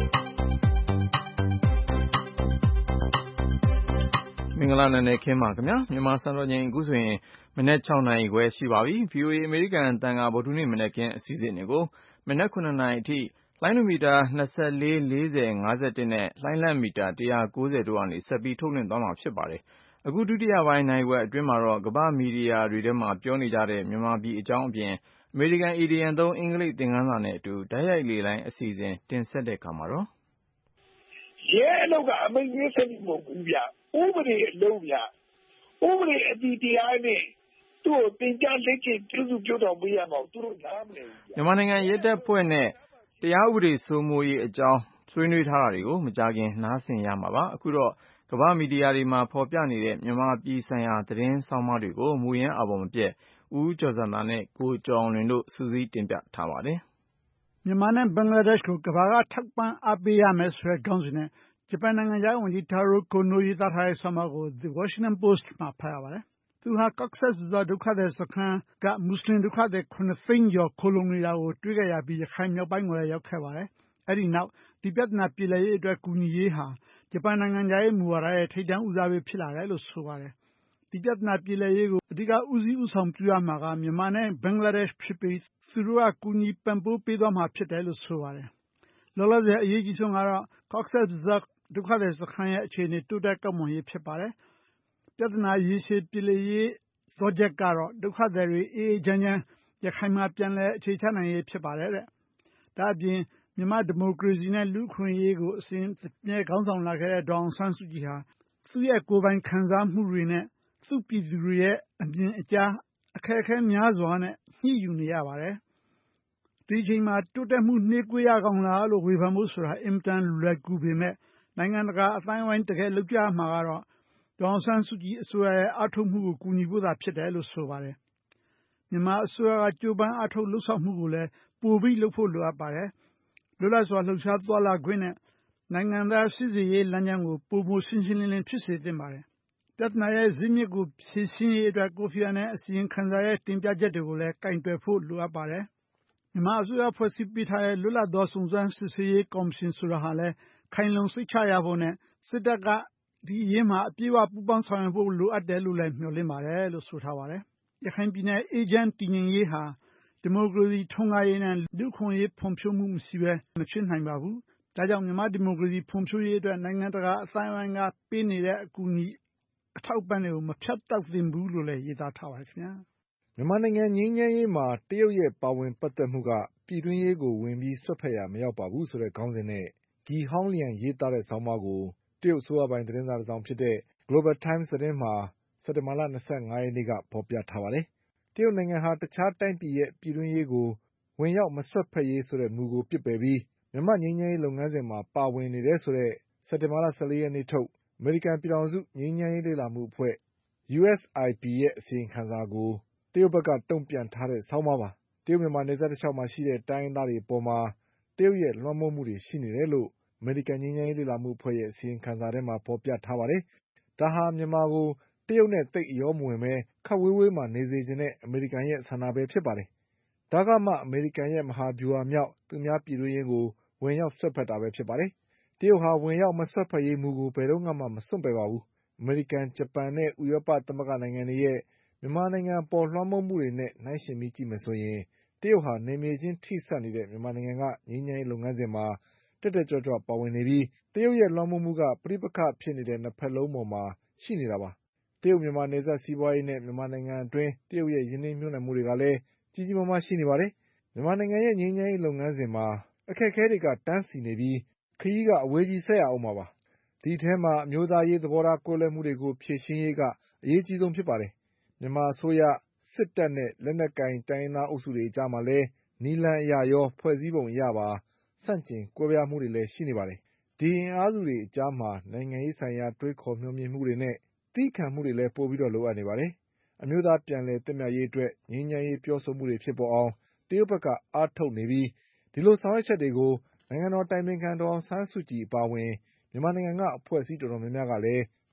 မင်္ဂလာနံနက်ခင်းပါခင်ဗျာမြန်မာစံတော်ချိန်အခုဆိုရင်မနက်၆နာရီခွဲရှိပါပြီ ဗွီအိုအေ အမေရိကန်တန်ခါဗုဒ္ဓနေ့မနက်ခင်းအစီအစဉ်တွေကိုမနက်ခုနှစ်နာရီအထိလိုင်းနိုမီတာ၂၄ ၄၀ ၅၁နဲ့လိုင်းလတ်မီတာ၁၉၀တို့ကနေဆက်ပြီးထုတ်လွှင့်သွားမှာဖြစ်ပါတယ်အခုဒုတိယပိုင်းနိုင်ဝက်အတွင်းမှာတော့ကမ္ဘာမီဒီယာတွေထဲမှာပြောနေကြတဲ့မြန်မာပြည်အကြောင်းအပြင်အမေရိကန်အီဒီယံသုံးအင်္ဂလိပ်သင်ခန်းစာနဲ့အတူတိုက်ရိုက်လေလိုင်းအစီအစဉ်တင်ဆက်တဲ့အခါမှာတော့ရဲအလုပ်ကအမိန့်ရေးစနစ်မဟုတ်ဘူးဗျဥပဒေအလုပ်ဗျဥပဒေအတည်တရားနဲ့သူ့ကိုတင်ကြလက်ကျင့်ပြုစုပြုတော်ပေးရမှာသူတို့နားမလည်ဘူးမြန်မာနိုင်ငံရဲတပ်ဖွဲ့နဲ့တရားဥပဒေစိုးမိုးရေးအကြောင်းဆွေးနွေးထားတာတွေကိုမကြခင်နားဆင်ရမှာပါအခုတော့ကမ္ဘာမီဒီယာတွေမှာဖော်ပြနေတဲ့မြန်မာပြည်ဆိုင်ရာသတင်းဆောင်းပါးတွေကိုမူရင်းအာဘော်မပြတ်ဦးကျော်ဇံသာနဲ့ကိုကျော်အောင်လွင်တို့စူးစီးတင်ပြထားပါတယ်မြန်မာနဲ့ဘင်္ဂလားဒေ့ရှ်ကိုကမ္ဘာကထောက်ပံ့အားပေးရမယ်ဆိုတဲ့ခေါင်းစဉ်နဲ့ဂျပန်နိုင်ငံသားဝန်ကြီး Taro Kono ရေးသားထားတဲ့ဆောင်းပါးကို The Washington Post မှာဖတ်ရပါတယ်သူဟာ Cox's Bazar ဒုက္ခသည်စခန်းကမွတ်စလင်ဒုက္ခသည်ခုနှစ်သိန်းကျော်ခိုလုံနေတာကိုတွေ့ခဲ့ရပြီးရခိုင်မြောက်ပိုင်းကိုလည်းရောက်ခဲ့ပါတယ်အဲဒီနောက်ဒီပြဿနာပြေလည်ရေးအတွက်ကူညီရေးဟာဂျပန်နိုင်ငံသားရေးမူဝါဒရဲ့ထိပ်တန်းဦးစားပေးဖြစ်လာတယ်လို့ဆိုပါတယ်ဒီပြဿနာပြေလည်ရေးကိုအဓိကဦးစီးဦးဆောင်ပြုရမှာကမြန်မာနဲ့ဘင်္ဂလားဒေ့ရှ်ဖြစ်ပြီးသူတို့ကကူညီပံ့ပိုးပေးသွားမှာဖြစ်တယ်လို့ဆိုပါတယ်လောလောဆယ်အရေးကြီးဆုံးကတော့ Cox's Bazar ဒုက္ခသည်စခန်းရဲ့အခြေအနေတိုးတက်ကောင်းမွန်ရေးဖြစ်ပါတယ်ပြဿနာရေရှည်ပြေလည်ရေးဇောချက်ကတော့ဒုက္ခသည်တွေအေးအေးချမ်းချမ်းရခိုင်မှာပြန်လည်အခြေချနိုင်ရေးဖြစ်ပါတယ်တဲ့ဒါအပြင်မြန်မာဒီမိုကရေစီနဲ့လူ့အခွင့်အရေးကိုအစဉ်အမြဲခေါင်းဆောင်လာခဲ့တဲ့ဒေါ်အောင်ဆန်းစုကြည်ဟာသူ့ရဲ့ကိုယ်ပိုင်ခံစားမှုတွေနဲ့သူ့ပြည်သူတွေရဲ့အမြင်အကြားအခက်အခဲများစွာနဲ့ညှိယူနေရပါတယ်ဒီအချိန်မှာတိုးတက်မှုနှေးကွေးရကောင်းလားလို့ဝေဖန်ဖို့ဆိုတာအင်မတန်လွယ်ကူပေမဲ့နိုင်ငံတကာအတိုင်းအဝိုင်းတကယ်လုပ်ကြမှာကတော့ဒေါ်အောင်ဆန်းစုကြည်အစိုးရရဲ့အားထုတ်မှုကိုကူညီဖို့သာဖြစ်တယ်လို့ဆိုပါတယ်မြန်မာအစိုးရကကြိုးပမ်းအားထုတ်လှုပ်ဆောင်မှုကိုလည်းပိုပြီးလုပ်ဖို့လိုအပ်ပါတယ်လွတ်လပ်စွာလှုပ်ရှားသွားလာခွင့်နဲ့နိုင်ငံသားစစ်ဆေးရေးလမ်းကြောင်းကိုပိုမိုရှင်းရှင်းလင်းလင်းဖြစ်စေသင့်ပါတယ်ပြဿနာရဲ့ဇစ်မြစ်ကိုဖြေရှင်းရေးအတွက်ကိုဖီအာနန်အစီရင်ခံစာရဲ့တင်ပြချက်တွေကိုလည်းကင်တွယ်ဖို့လိုအပ်ပါတယ်မြန်မာအစိုးရဖွဲ့စည်းပေးထားတဲ့လွတ်လပ်သောစုံစမ်းစစ်ဆေးရေးကော်မရှင်ဆိုတာဟာလည်းခိုင်လုံစိတ်ချရဖို့နဲ့စစ်တပ်ကဒီအရေးမှာအပြည့်အဝပူးပေါင်းဆောင်ရွက်ဖို့လိုအပ်တယ်လို့လည်းမျှော်လင့်ပါတယ်လို့ဆိုထားပါတယ်ရခိုင်ပြည်နယ်အေဂျင့်တည်ငြိမ်ရေးဟာဒီမိုကရေစီထွန်းကားရေးနဲ့လူ့အခွင့်အရေးဖွံ့ဖြိုးမှုမရှိဘဲမဖြစ်နိုင်ပါဘူးဒါကြောင့်မြန်မာဒီမိုကရေစီဖွံ့ဖြိုးရေးအတွက်နိုင်ငံတကာအတိုင်းအဝိုင်းကပေးနေတဲ့အကူအညီအထောက်အပံ့တွေကိုမဖြတ်တောက်သင့်ဘူးလို့လည်းရေးသားထားပါတယ်ခင်ဗျာမြန်မာနိုင်ငံငြိမ်းချမ်းရေးမှာတရုတ်ရဲ့ပါဝင်ပတ်သက်မှုကပြည်တွင်းရေးကိုဝင်ပြီးဆွတ်ဖက်ရမရောက်ပါဘူးဆိုတဲ့ခေါင်းစဉ်နဲ့ဂီဟောင်းလျံရေးသားတဲ့ဆောင်းပါးကိုတရုတ်အစိုးရပိုင်သတင်းစာတစ်စောင်ဖြစ်တဲ့ Global Times သတင်းမှာစက်တင်ဘာလ၂၅ရက်နေ့ကဖော်ပြထားပါတယ်တရုတ်နိုင်ငံဟာတခြားတိုင်းပြည်ရဲ့ပြည်တွင်းရေးကိုဝင်ရောက်မစွက်ဖက်ရေးဆိုတဲ့မူကိုပြစ်ပယ်ပြီးမြန်မာငြိမ်းချမ်းရေးလုပ်ငန်းစဉ်မှာပါဝင်နေတယ်ဆိုတဲ့စက်တင်ဘာလ၁၄ရက်နေ့ထုတ်အမေရိကန်ပြည်ထောင်စုငြိမ်းချမ်းရေးလေ့လာမှုအဖွဲ့ U S I P ရဲ့အစီရင်ခံစာကိုတရုတ်ဘက်ကတုံ့ပြန်ထားတဲ့ဆောင်းပါးပါတရုတ်မြန်မာနယ်စပ်တစ်လျှောက်မှာရှိတဲ့တိုင်းရင်းသားတွေအပေါ်မှာတရုတ်ရဲ့လွှမ်းမိုးမှုတွေရှိနေတယ်လို့အမေရိကန်ငြိမ်းချမ်းရေးလေ့လာမှုအဖွဲ့ရဲ့အစီရင်ခံစာထဲမှာဖော်ပြထားပါတယ်ဒါဟာမြန်မာကိုတရုတ်နဲ့သိပ်အရောမဝင်ပဲခပ်ဝေးဝေးမှာနေစေချင်တဲ့အမေရိကန်ရဲ့ဆန္ဒပဲဖြစ်ပါတယ်ဒါကမှအမေရိကန်ရဲ့မဟာဗျူဟာမြောက်သူများပြည်တွင်းရေးကိုဝင်ရောက်စွက်ဖက်တာပဲဖြစ်ပါတယ်တရုတ်ဟာဝင်ရောက်မစွက်ဖက်ရေးမူကိုဘယ်တော့မှမစွန့်ပယ်ပါဘူးအမေရိကန်ဂျပန်နဲ့ဥရောပသမဂ္ဂနိုင်ငံတွေရဲ့မြန်မာနိုင်ငံပေါ်လွှမ်းမိုးမှုတွေနဲ့နှိုင်းယှဉ်ပြီးကြည့်မယ်ဆိုရင်တရုတ်ဟာနေမြေချင်းထိစပ်နေတဲ့မြန်မာနိုင်ငံကငြိမ်းချမ်းရေးလုပ်ငန်းစဉ်မှာတက်တက်ကြွကြွပါဝင်နေပြီးတရုတ်ရဲ့လွှမ်းမိုးမှုကပဋိပက္ခဖြစ်နေတဲ့နှစ်ဖက်လုံးပေါ်မှာရှိနေတာပါတရုတ်မြန်မာနယ်စပ်စီးပွားရေးနဲ့မြန်မာနိုင်ငံအတွင်းတရုတ်ရဲ့ယင်းနှိမ့်ညွှန်းနှံမှုတွေကလည်းကြီးကြီးမားမားရှိနေပါတယ်မြန်မာနိုင်ငံရဲ့ငြိမ်းချမ်းရေးလုပ်ငန်းစဉ်မှာအခက်အခဲတွေကတန်းစီနေပြီးခရီးကအဝေးကြီးဆက်ရအောင်ပါပါဒီထဲမှာအမျိုးသားရေးသဘောထားကွဲလွဲမှုတွေကိုဖြေရှင်းရေးကအရေးကြီးဆုံးဖြစ်ပါတယ်မြန်မာအစိုးရစစ်တပ်နဲ့လက်နက်ကိုင်တိုင်းရင်းသားအုပ်စုတွေအကြားမှာလည်းနည်းလမ်းအရရောဖွဲ့စည်းပုံအရပါဆန့်ကျင်ကွဲပြားမှုတွေလည်းရှိနေပါတယ်ဒီအင်အားစုတွေအကြားမှာနိုင်ငံရေးဆိုင်ရာတွေးခေါ်မျှော်မြင်မှုတွေနဲ့သည်းခံမှုတွေလည်းပိုပြီးတော့လိုအပ်နေပါတယ်အမျိုးသားပြန်လည်သင့်မြတ်ရေးအတွက်ငြိမ်းချမ်းရေးပြောဆိုမှုတွေဖြစ်ပေါ်အောင်တရုတ်ဘက်ကအားထုတ်နေပြီးဒီလိုဆောင်ရွက်ချက်တွေကိုနိုင်ငံတော်တိုင်ပင်ခံဒေါ်အောင်ဆန်းစုကြည်အပါအဝင်မြန်မာနိုင်ငံကအဖွဲ့အစည်းတော်တော်များများကလည်း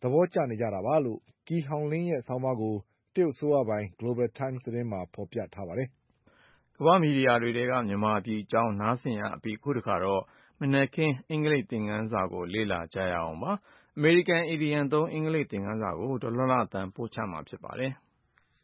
သဘောကျနေကြတာပါလို့ကီဟောင်လင်းရဲ့ဆောင်းပါးကိုတရုတ်ဆိုရပိုင် Global Times သတင်းမှာဖော်ပြထားပါတယ်။ကမ္ဘာမီဒီယာတွေထဲကမြန်မာပြည်အကြောင်းနားဆင်ရအပြီးခုတစ်ခါတော့မနက်ခင်းအင်္ဂလိပ်သင်ခန်းစာကိုလေ့လာကြရအောင်ပါ။ အမေရိကန်အီဒီယံသုံးအင်္ဂလိပ်သင်ခန်းစာကိုဒေါ်လှလှသန်းပို့ချမှာဖြစ်ပါတယ်။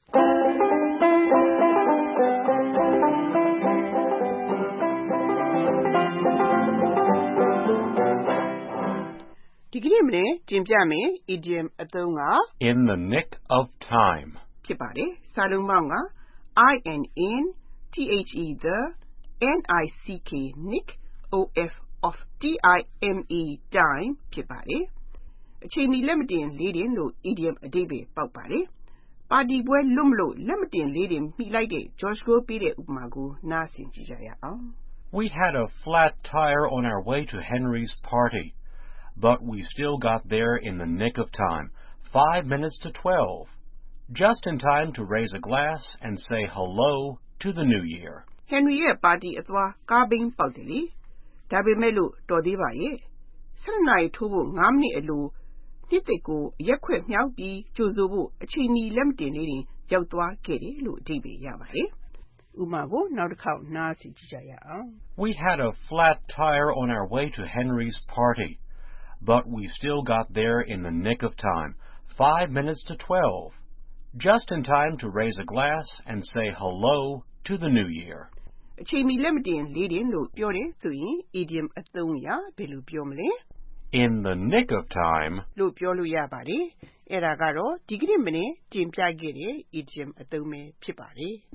ဒီကနေ့မနေ့တင်ပြမယ် idiom အသုံးက In the nick of time ဖြစ်ပါတယ်။စာလုံးပေါင်းက I N N T H E the N I C K nick O F of T I M E time ဖြစ်ပါတယ်။အချိန်မီလက်မတင်လေးတင်လို့ idiom အဓိပ္ပာယ်ပေါက်ပါတယ်။ပါတီပွဲလွတ်မလို့လက်မတင်လေးတင်မိလိုက်တဲ့ George ကိုပေးတဲ့ဥပမာကိုနားဆင်ကြည့်ကြရအောင်။ We had a flat tire on our way to Henry's party, but we still got there in the nick of time, five minutes to twelve, just in time to raise a glass and say hello to the new year. Henry ရဲ့ပါတီအသွားကားဘင်းပေါက်တယ်လေ။ဒါပေမဲ့လို့တော်သေးပါရဲ့။၁၂နာရီထိုးဖို့၅မိနစ်အလိုနှစ်သိကိုရက်ခွက်မြောက်ပြီးကြိုဆိုဖို့အချိန်မီလက်မတင်လေးတင်ရောက်သွားခဲ့တယ်လို့အဓိပ္ပာယ်ရပါတယ်။ဥပမာကိုနောက်တစ်ခေါက်နားဆင်ကြည့်ကြရအောင်။ We had a flat tire on our way to Henry's party, but we still got there in the nick of time, five minutes to twelve, just in time to raise a glass and say hello to the new year. အချိန်မီလက်မတင်လေးတင်လို့ပြောတယ်ဆိုရင် idiom အသုံးအရဘယ်လိုပြောမလဲ In the nick of time လို့ပြောလို့ရပါတယ်။အဲ့ဒါကတော့ဒီကနေ့မနေ့တင်ပြခဲ့တဲ့ idiom အသုံးပဲဖြစ်ပါတယ်။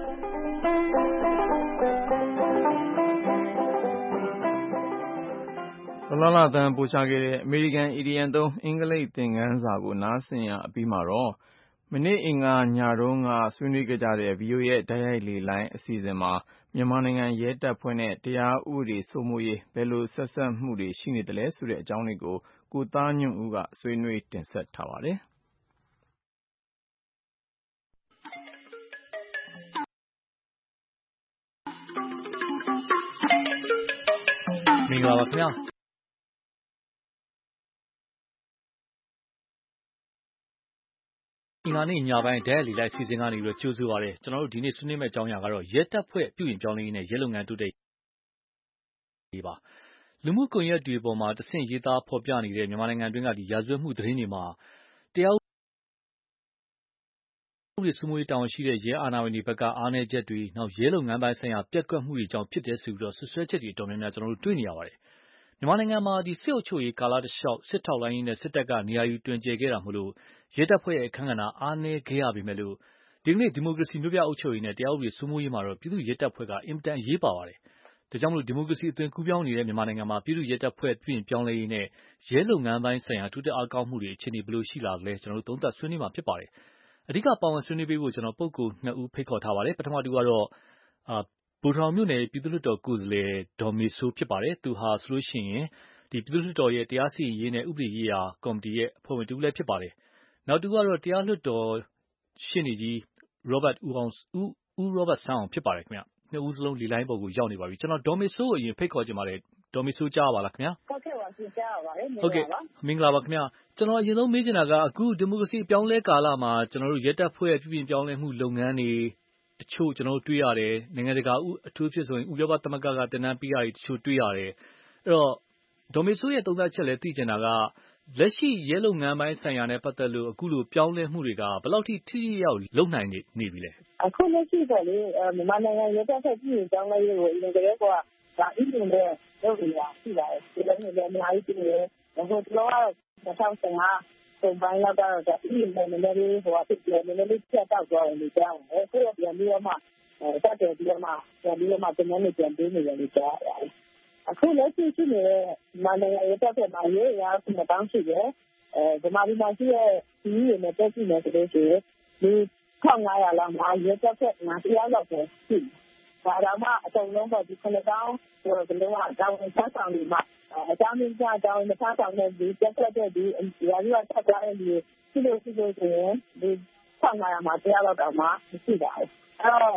ဒေါ်လှလှသန်းပို့ချခဲ့တဲ့အမေရိကန်အီဒီယံသုံးအင်္ဂလိပ်သင်ခန်းစာကိုနားဆင်ရအပြီးမှာတော့မနေ့အင်္ဂါညတုန်းကဆွေးနွေးခဲ့ကြတဲ့ ဗွီအိုအေရဲ့တိုက်ရိုက်လေလိုင်းအစီအစဉ်မှာမြန်မာနိုင်ငံရဲတပ်ဖွဲ့နဲ့တရားဥပဒေစိုးမိုးရေးဘယ်လိုဆက်စပ်မှုတွေရှိနေသလဲဆိုတဲ့အကြောင်းတွေကိုကိုသားညွန့်ဦးကဆွေးနွေးတင်ဆက်ထားပါတယ်မင်္ဂလာပါခင်ဗျာအင်္ဂါနေ့ညပိုင်းဒဲလီလိုက်စီစဉ်ကနေပြီးတော့ကြိုဆိုပါရစေကျွန်တော်တို့ဒီနေ့ဆွေးနွေးမယ့်အကြောင်းအရာကတော့ရဲတပ်ဖွဲ့ပြုပြင်ပြောင်းလဲရေးနဲ့ရဲလုပ်ငန်းတိုးတက်ရေးပါလူမှုကွန်ရက်တွေပေါ်မှာတဆင့်ရေးသားဖော်ပြနေတဲ့မြန်မာနိုင်ငံတွင်းကဒီရာဇဝတ်မှုသတင်းတွေမှာတရားဥပဒေစိုးမိုးရေးတာဝန်ရှိတဲ့ရဲအာဏာပိုင်တွေဘက်ကအားနည်းချက်တွေနောက်ရဲလုပ်ငန်းပိုင်းဆိုင်ရာပြက်ကွက်မှုတွေကြောင့်ဖြစ်တဲ့ဆိုပြီးတော့ဆွဆွဲချက်တွေတော်များများကျွန်တော်တို့တွေ့နေရပါတယ်မြန်မာနိုင်ငံမှာဒီစစ်အုပ်ချုပ်ရေးကာလတစ်လျှောက်စစ်ထောက်လိုင်းရေးနဲ့စစ်တပ်ကနေရာယူတွင်ကျယ်ခဲ့တာမို့လို့ရဲတပ်ဖွဲ့ရဲ့အခမ်းကဏ္ဍအားနည်းခဲ့ရပေမဲ့လို့ဒီကနေ့ဒီမိုကရေစီမျိုးပြအုပ်ချုပ်ရေးနဲ့တရားဥပဒေစိုးမိုးရေးမှာတော့ပြည်သူ့ရဲတပ်ဖွဲ့ကအင်မတန်အရေးပါပါတယ်။ဒါကြောင့်မို့လို့ဒီမိုကရေစီအသွင်ကူးပြောင်းနေတဲ့မြန်မာနိုင်ငံမှာပြည်သူ့ရဲတပ်ဖွဲ့ပြုပြင်ပြောင်းလဲရေးနဲ့ရဲလုပ်ငန်းပိုင်းဆိုင်ရာတိုးတက်အားကောင်းမှုတွေအခြေအနေဘယ်လိုရှိလာလဲကျွန်တော်တို့သုံးသပ်ဆွေးနွေးမှာဖြစ်ပါတယ်။အဓိကပါဝင်ဆွေးနွေးပေးဖို့ကျွန်တော်ပုဂ္ဂိုလ်နှစ်ဦးဖိတ်ခေါ်ထားပါတယ်။ပထမတူကတော့အာဗိုလ်ထောင်မြို့နယ်ပြည်သူ့လွှတ်တော်ကိုယ်စားလှယ်ဒေါ်မေဆိုးဖြစ်ပါတယ်။သူဟာဆိုလို့ရှိရင်ဒီပြည်သူ့လွှတ်တော်ရဲ့တရားစီရင်ရေးနဲ့ဥပဒေရေးရာကော်မတီရဲ့အဖွဲ့ဝင်တူလည်းဖြစ်ပါတယ်။နောက်တူကတော့တရားလွှတ်တော်ရှင်းနေကြီး Robert ဦးအောင်ဦးဦး Robert ဆန်းအောင်ဖြစ်ပါတယ်ခင်ဗျ။နှစ်ဦးစလုံးလေလိုင်းပေါ်ကိုရောက်နေပါပြီ။ကျွန်တော်ဒေါ်မေဆိုးကိုအရင်ဖိတ်ခေါ်ချင်ပါတယ်။ဒေါ်မေဆိုးကြားပါလားခင်ဗျာ။ဟုတ်ကဲ့ပါကြည့်ကြားပါပါတယ်။ဟုတ်ကဲ့မင်္ဂလာပါခင်ဗျာ။ကျွန်တော်အရင်ဆုံးမေးချင်တာကအခုဒီမိုကရေစီအပြောင်းလဲကာလမှာကျွန်တော်တို့ရဲတပ်ဖွဲ့ပြုပြင်ပြောင်းလဲမှုလုပ်ငန်းတွေတချို့ကျွန်တော်တို့တွေ့ရတယ်။နိုင်ငံတကာဥအထူးဖြစ်ဆိုရင်ဥရောပသမဂ္ဂကတင်နန်းပေးရတချို့တွေ့ရတယ်။အဲ့တော့ဒေါ်မေဆိုးရဲ့သုံးသပ်ချက်လည်းသိချင်တာကလက်ရှိရဲလုပ်ငန်းပိုင်းဆိုင်ရာနဲ့ပတ်သက်လို့အခုလိုပြောင်းလဲမှုတွေကဘယ်လောက်ထိထိရောက်လုံနိုင်နေနေပြီလဲအခုလက်ရှိပေါ့လေမြန်မာနိုင်ငံရဲတပ်ဖွဲ့ပြည်ပြောင်းလဲရေးကိုအရင်ကတည်းကဒါအင်းတွေနဲ့လုပ်နေတာရှိပါတယ်ဒီလိုမျိုးလည်းအများကြီးတွေ့ရတယ်ဟိုတော့၂၀၁၅ပုံပိုင်းလောက်ကတော့ဒါအင်းနဲ့နည်းနည်းလေးဟိုအဖြစ်တယ်နည်းနည်းလေးချက်တောက်သွားတယ်လို့ကြားတယ်အခုတော့ပြန်ပြီးတော့မှစတဲ့ပြီးတော့မှပြန်ပြီးတော့မှတင်နေပြန်ပေးနေတယ်လို့ကြားရတယ်အခုလက်ရှိရှိနေတဲ့နိုင်ငံရေးတပ်ဖွဲ့မှာရေးရအောင်မတောင်းရှိတယ်အဲဗမာပြည်မှာရှိတဲ့ဒီရင်းနဲ့တက်ရှိနေတယ်ဆိုရင်ဒီ၁၅၀၀လောက်မှာရဲတပ်ဖွဲ့ငါးတရားလောက်ပဲရှိဒါတော့မှအစုံလုံးတော့ဒီခုနှစ်တောင်းဆိုတော့ဒီလိုကတောင်းချဆောင်နေမှာအကြောင်းရင်းကြတောင်းမချဆောင်တဲ့ဒီတက်သက်တဲ့ဒီရာဇဝတ်တက်ကြတဲ့ဒီရှိလို့ရှိလို့ဆိုရင်ဒီ၁၅၀၀မှာတရားလောက်တောင်မှမရှိပါဘူးအဲတော့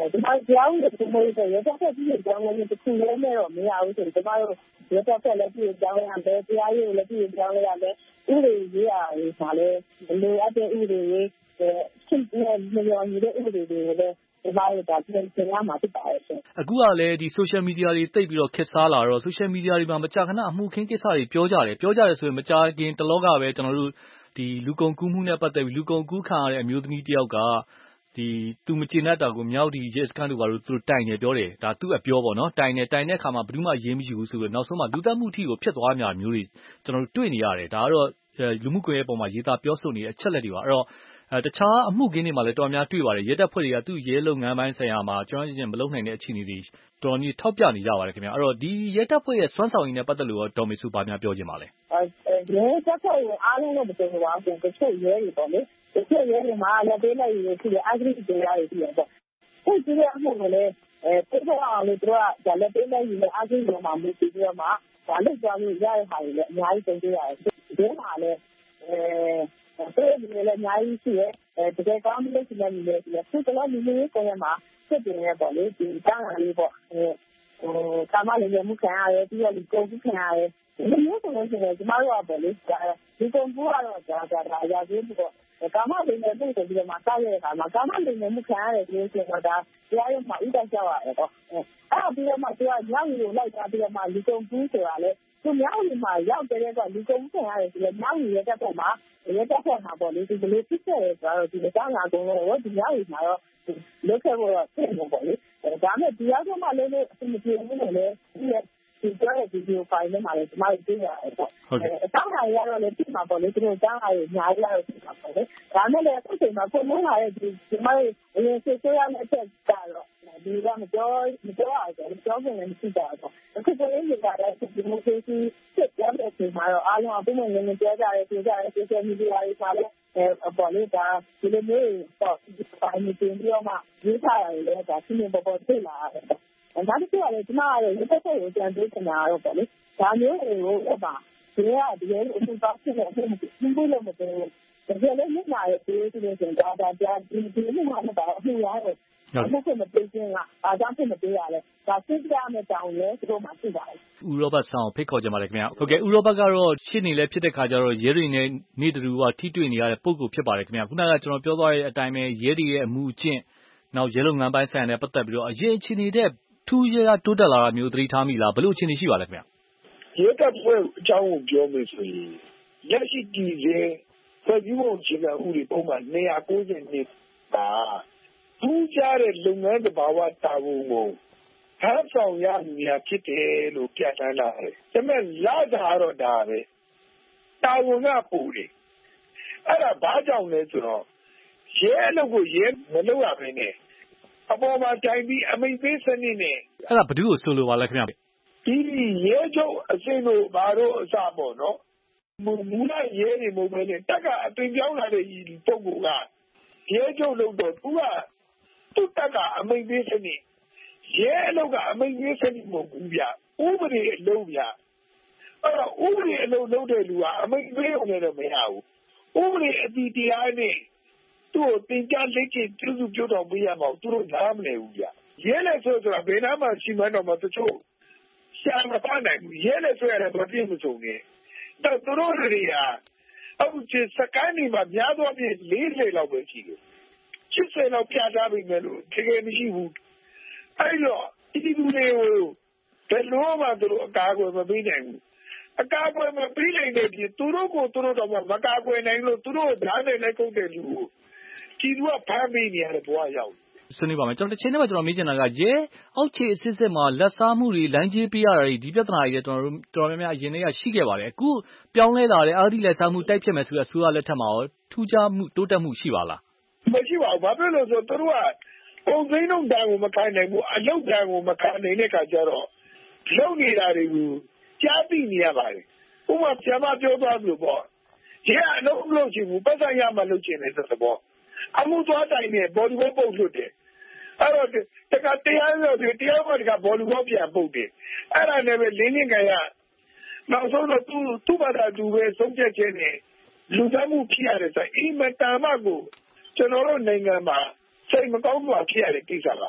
ကျမတို့တရားဥပဒေစိုးမိုးရေးအတွက်ရဲတပ်ဖွဲ့ပြုပြင်ပြောင်းလဲမှုတစ်ခုလည်းနဲ့တော့မရဘူးဆိုရင်ကျမတို့ရဲတပ်ဖွဲ့လည်းပြုပြင်ပြောင်းလဲရမယ်တရားရေးကိုလည်းပြုပြင်ပြောင်းလဲရမယ်ဥပဒေရေးရာတွေမှာလည်းလိုအပ်တဲ့ဥပဒေရေးရှင်းတဲ့လျော်ညီတဲ့ဥပဒေတွေကိုလည်းကျမတို့ဒါပြင်ဆင်ရမှာဖြစ်ပါတယ်ရှင်အခုကလည်းဒီ social media တွေတိတ်ပြီးတော့ခေတ်စားလာတော့ social media တွေမှာမကြာခဏအမှုခင်းကိစ္စတွေပြောကြတယ်ပြောကြတယ်ဆိုရင်မကြာခင်တလောကပဲကျွန်တော်တို့ဒီလူကုန်ကူးမှုနဲ့ပတ်သက်ပြီးလူကုန်ကူးခံရတဲ့အမျိုးသမီးတယောက်ကဒီသူမကျေနပ်တာကိုမြောက်ဒီရဲစခန်းတို့ဘာလို့သူတို့တိုင်နေပြောတယ်ဒါသူ့အပြောပေါ့နော်တိုင်နေတိုင်တဲ့အခါမှာဘယ်သူမှရေးမရှိဘူးဆိုပြီးနောက်ဆုံးမှလူသက်မှုထီကိုဖြစ်သွားများမျိုးတွေကျွန်တော်တို့တွေ့နေရတယ်ဒါကတော့လူမှုကွန်ရက်ပေါ်မှာရေးသားပြောဆိုနေတဲ့အချက်လက်တွေပါအဲ့တော့အဲတခြားအမှုခင်းတွေမှာလည်းတော်များတွေ့ပါတယ်ရဲတပ်ဖွဲ့တွေကသူ့ရဲလုပ်ငန်းပိုင်းဆိုင်ရာမှာကျွန်တော်ချင်းမလုပ်နိုင်တဲ့အခြေအနေတွေတော်တော်ကြီးထောက်ပြနေကြပါတယ်ခင်ဗျအဲ့တော့ဒီရဲတပ်ဖွဲ့ရဲ့စွမ်းဆောင်ရည်နဲ့ပတ်သက်လို့ဒေါ်မေစုဘာများပြောချင်ပါလဲရဲတပ်ဖွဲ့ရဲ့အားလုံးတော့မပြောပါဘူးတချို့ရဲတွေပေါ့လေတချို့ရဲတွေမှာလက်သေးလက်ရည်တွေဖြစ်တဲ့အဂရိတရားတွေဖြစ်တယ်ပေါ့ဒီကြည့်ရမှုကလည်းအဲပြဿနာလေးတို့ကလက်သေးလက်ရည်နဲ့အဂရိတွေမှာမူတည်ပြီးတော့မှဒါလက်ကြောင်းကြီးရတဲ့ဟာတွေလည်းအများကြီးသိရတယ်ဒီမှာလည်းအဲတဲ့ဒီလည်းအများကြီးရှိရဲတကယ်ကောင်းတဲ့စီမံမှုတွေရှိရဲသူကလည်းလူမျိုးကိုရမှာဖြစ်နေရပေါ့လေဒီတောင်းရလေးပေါ့အဲဟိုကာမလေးမျိုးခံရတယ်ပြီးတော့ဒီကုန်ကူးခံရတယ်ဒီမျိုးဆိုလို့ရှိရင်ကျမတို့ကပေါ့လေဒီကုန်ကူးကတော့ဒါဒါဒါအရာကြီးပြီးတော့ကာမလေးနဲ့တွေ့တယ်ပြီးတော့မှစားရတဲ့အခါမှာကာမလေးနဲ့မှုခံရတယ်ဆိုလို့ရှိရင်တော့ဒါတရားရုံးမှာဥဒ္ဒကြောက်ရတယ်ပေါ့အဲ့ပြီးတော့မှသူကညောင်ရီကိုလိုက်သွားပြီးတော့မှဒီကုန်ကူးဆိုတာလေသူညောင်ရီမှာရောက်တဲ့တော့ဒီကုန်ကူးခံရတယ်ဆိုတော့ညောင်ရီရဲ့တက်ပေါ်မှာရဲတပ်ဖွဲ့မှာပေါ့လေဒီလိုဖြစ်ခဲ့တယ်ဆိုတော့ဒီအကြောင်းအရာကုန်တော့ဒီညောင်ရီမှာတော့လုပ်ခဲ့ဖို့တော့ဖြစ်နေပေါ့လေဒါမဲ့ဒီရောက်တော့မှလည်းလည်းအမှုပြေမှုနဲ့လည်းဒီဒီကြတဲ့ဗီဒီယိုဖိုင်ထဲမှာလည်းဒီမှာတွေ့ရတယ်ပေါ့ဟုတ်ကဲ့အကြောင်းအရာရတော့လည်းဖြစ်မှာပေါ့လေသူတို့အကြောင်းအရာတွေအများကြီးရတော့ဖြစ်မှာပေါ့လေဒါမဲ့လည်းအခုချိန်မှာပုံမှန်လာတဲ့ဒီဒီမှာအရင်စစ်ဆိုးရမယ့်အချက်ကတော့ဒီကမပြောမပြောရဘူးပြောဖို့လည်းမရှိကြဘူးပေါ့အခုကလေးတွေကလည်းဒီမိုကရေစီစစ်ပြောတဲ့အချိန်မှာတော့အားလုံးအပုံမှန်ငင်းပြောကြတယ်ပြောကြတယ် social media တွေမှာလည်းအဲပေါ်လေဒါဒီလိုမျိုးပေါ့ဒီပိုင်းနေပြီးတော့မှရေးထားရတယ်လေဒါရှင်းနေပေါ်ပေါ်သိလာရတယ်ဒါတချို့ကလည်းကျမကတော့ဒီတစ်ချက်ကိုကြံပေးချင်တာတော့ပေါ့လေဒါမျိုးတွေကိုဟိုပါဒီကဒီလိုအမှုတော့ဖြစ်နေအမှုမလို့မပြောတကယ်လည်းမျက်နှာရဲ့ပြေးဆိုလို့ရှိရင်ဒါဒါဒီဒီအမှုမှာတော့အမှုရရဲ့အခုကမပြေးခြင်းကအားကြောင့်ဖြစ်မပြေးရလဲဒါစစ်ကြရမယ့်တောင်းလဲသူတို့မှရှိပါတယ်ဦးရောဘတ်ဆောင်ဖိတ်ခေါ်ကြပါလေခင်ဗျာဟုတ်ကဲ့ဦးရောဘတ်ကတော့ရှင်းနေလဲဖြစ်တဲ့ခါကျတော့ရဲတွေနဲ့နေတူကထိတွေ့နေရတဲ့ပုံကိုဖြစ်ပါတယ်ခင်ဗျာခုနကကျွန်တော်ပြောသွားတဲ့အတိုင်းပဲရဲတွေရဲ့အမှုအကျင့်နောက်ရဲလုပ်ငန်းပိုင်းဆိုင်ရာနဲ့ပတ်သက်ပြီးတော့အရင်အခြေနေတဲ့ထူးရတိုးတက်လာတာမျိုးသတိထားမိလားဘယ်လိုအခြေအနေရှိပါလဲခင်ဗျရဲတပ်ဖွဲ့အကြောင်းကိုပြောမယ်ဆိုရင်လက်ရှိတည်ရဲဖွဲ့စည်းပုံအခြေခံဥပဒေပုံမှန်၂၉၀နှစ်ပါထူးခြားတဲ့လုပ်ငန်းသဘာဝတာဝန်ကိုထမ်းဆောင်ရမည်ဖြစ်တယ်လို့ပြဋ္ဌာန်းလာတယ်။ဒါပေမဲ့လာတာတော့ဒါပဲတာဝန်ကပူတယ်အဲ့ဒါဘာကြောင့်လဲဆိုတော့ရဲအလုပ်ကိုရဲမလုပ်ရဘဲနဲ့အပေါ်မှာတိုင်ပြီးအမိန့်ပေးစနစ်နဲ့အဲ့ဒါဘယ်သူကိုဆိုလိုပါလဲခင်ဗျာဒီရဲချုပ်အစင်းတို့ဘာတို့အစပေါ့နော်မူလရဲတွေမဟုတ်ဘဲနဲ့တက်ကအသွင်ပြောင်းလာတဲ့ပုံကရဲချုပ်လို့တော့သူကသူ့တက်ကအမိန့်ပေးစနစ်ရဲအလုပ်ကအမိန့်ပေးစနစ်မဟုတ်ဘူးဗျဥပဒေအလုပ်ဗျအဲ့တော့ဥပဒေအလုပ်လုပ်တဲ့လူကအမိန့်ပေးအောင်လည်းမရဘူးဥပဒေအတည်တရားနဲ့သူ့ကိုတင်ကြလက်ကျပြုစုပြောတော်ပေးရမှာသူတို့နားမလည်ဘူးဗျရဲလက်ဆိုဆိုတာဘယ်နာမှရှိမှန်းတော့မတချို့ရှာမပါနိုင်ဘူးရဲလက်ဆိုရတယ်မပြည့်မစုံနေတော့သူတို့တွေကအခုစကိုင်းနေမှာများသောဖြင့်၄၀လောက်ပဲရှိတယ်၈၀လောက်ပြထားပြီမယ်လို့တကယ်မရှိဘူးအဲ့တော့ဒီလူတွေကိုဘယ်လိုမှသူတို့အကာအကွယ်မပေးနိုင်ဘူးအကာအကွယ်မပေးနိုင်တဲ့ပြည်သူတို့ကိုသူတို့တော့မကာကွယ်နိုင်လို့သူတို့ဓာတ်နဲ့လိုက်ကုန်တဲ့လူကိုဒီလူကဖမ်းပေးနေရတဲ့ဘဝရောက်ဆွေးနွေးပါမယ်ကျွန်တော်တစ်ချိန်တည်းမှာကျွန်တော်မေးချင်တာကရဲအောက်ခြေအစစ်စစ်မှာလက်စားမှုတွေလိုင်းကြီးပေးရတာတွေဒီပြဿနာတွေကျွန်တော်တို့တော်တော်များများအရင်တည်းကရှိခဲ့ပါတယ်အခုပြောင်းလဲလာတဲ့အာဒီလက်စားမှုတိုက်ဖြစ်မယ်ဆိုတဲ့အစိုးရလက်ထက်မှာရောထူးခြားမှုတိုးတက်မှုရှိပါလားမရှိပါဘူးဘာဖြစ်လို့ဆိုတော့သူတို့ကပုံစံလုံးတန်ကိုမခံနိုင်ဘူးအလုပ်တန်ကိုမခံနိုင်တဲ့အခါကျတော့လုပ်နေတာတွေကိုကြားသိနေရပါတယ်ဥပမာဆရာမပြောသွားလို့ပေါ့ရဲအလုပ်မလုပ်ချင်ဘူးပတ်စံရမှလုပ်ချင်တယ်ဆိုတော့အမှုသွားတိုင်နဲ့ဘော်ဒီဘောပုတ်လွတ်တယ်အဲ့တော့တကတရားလို့ဒီတရားကတကဘော်ဒီဘောပြန်ပုတ်တယ်အဲ့ဒါနဲ့ပဲလင်းလင်းကန်ရနောက်ဆုံးတော့သူသူ့ဘာသာသူပဲဆုံးဖြတ်ခြင်းနဲ့လူသားမှုဖြစ်ရတယ်ဆိုအိမ်မတာမကိုကျွန်တော်တို့နိုင်ငံမှာစိတ်မကောင်းမှဖြစ်ရတဲ့ကိစ္စပါ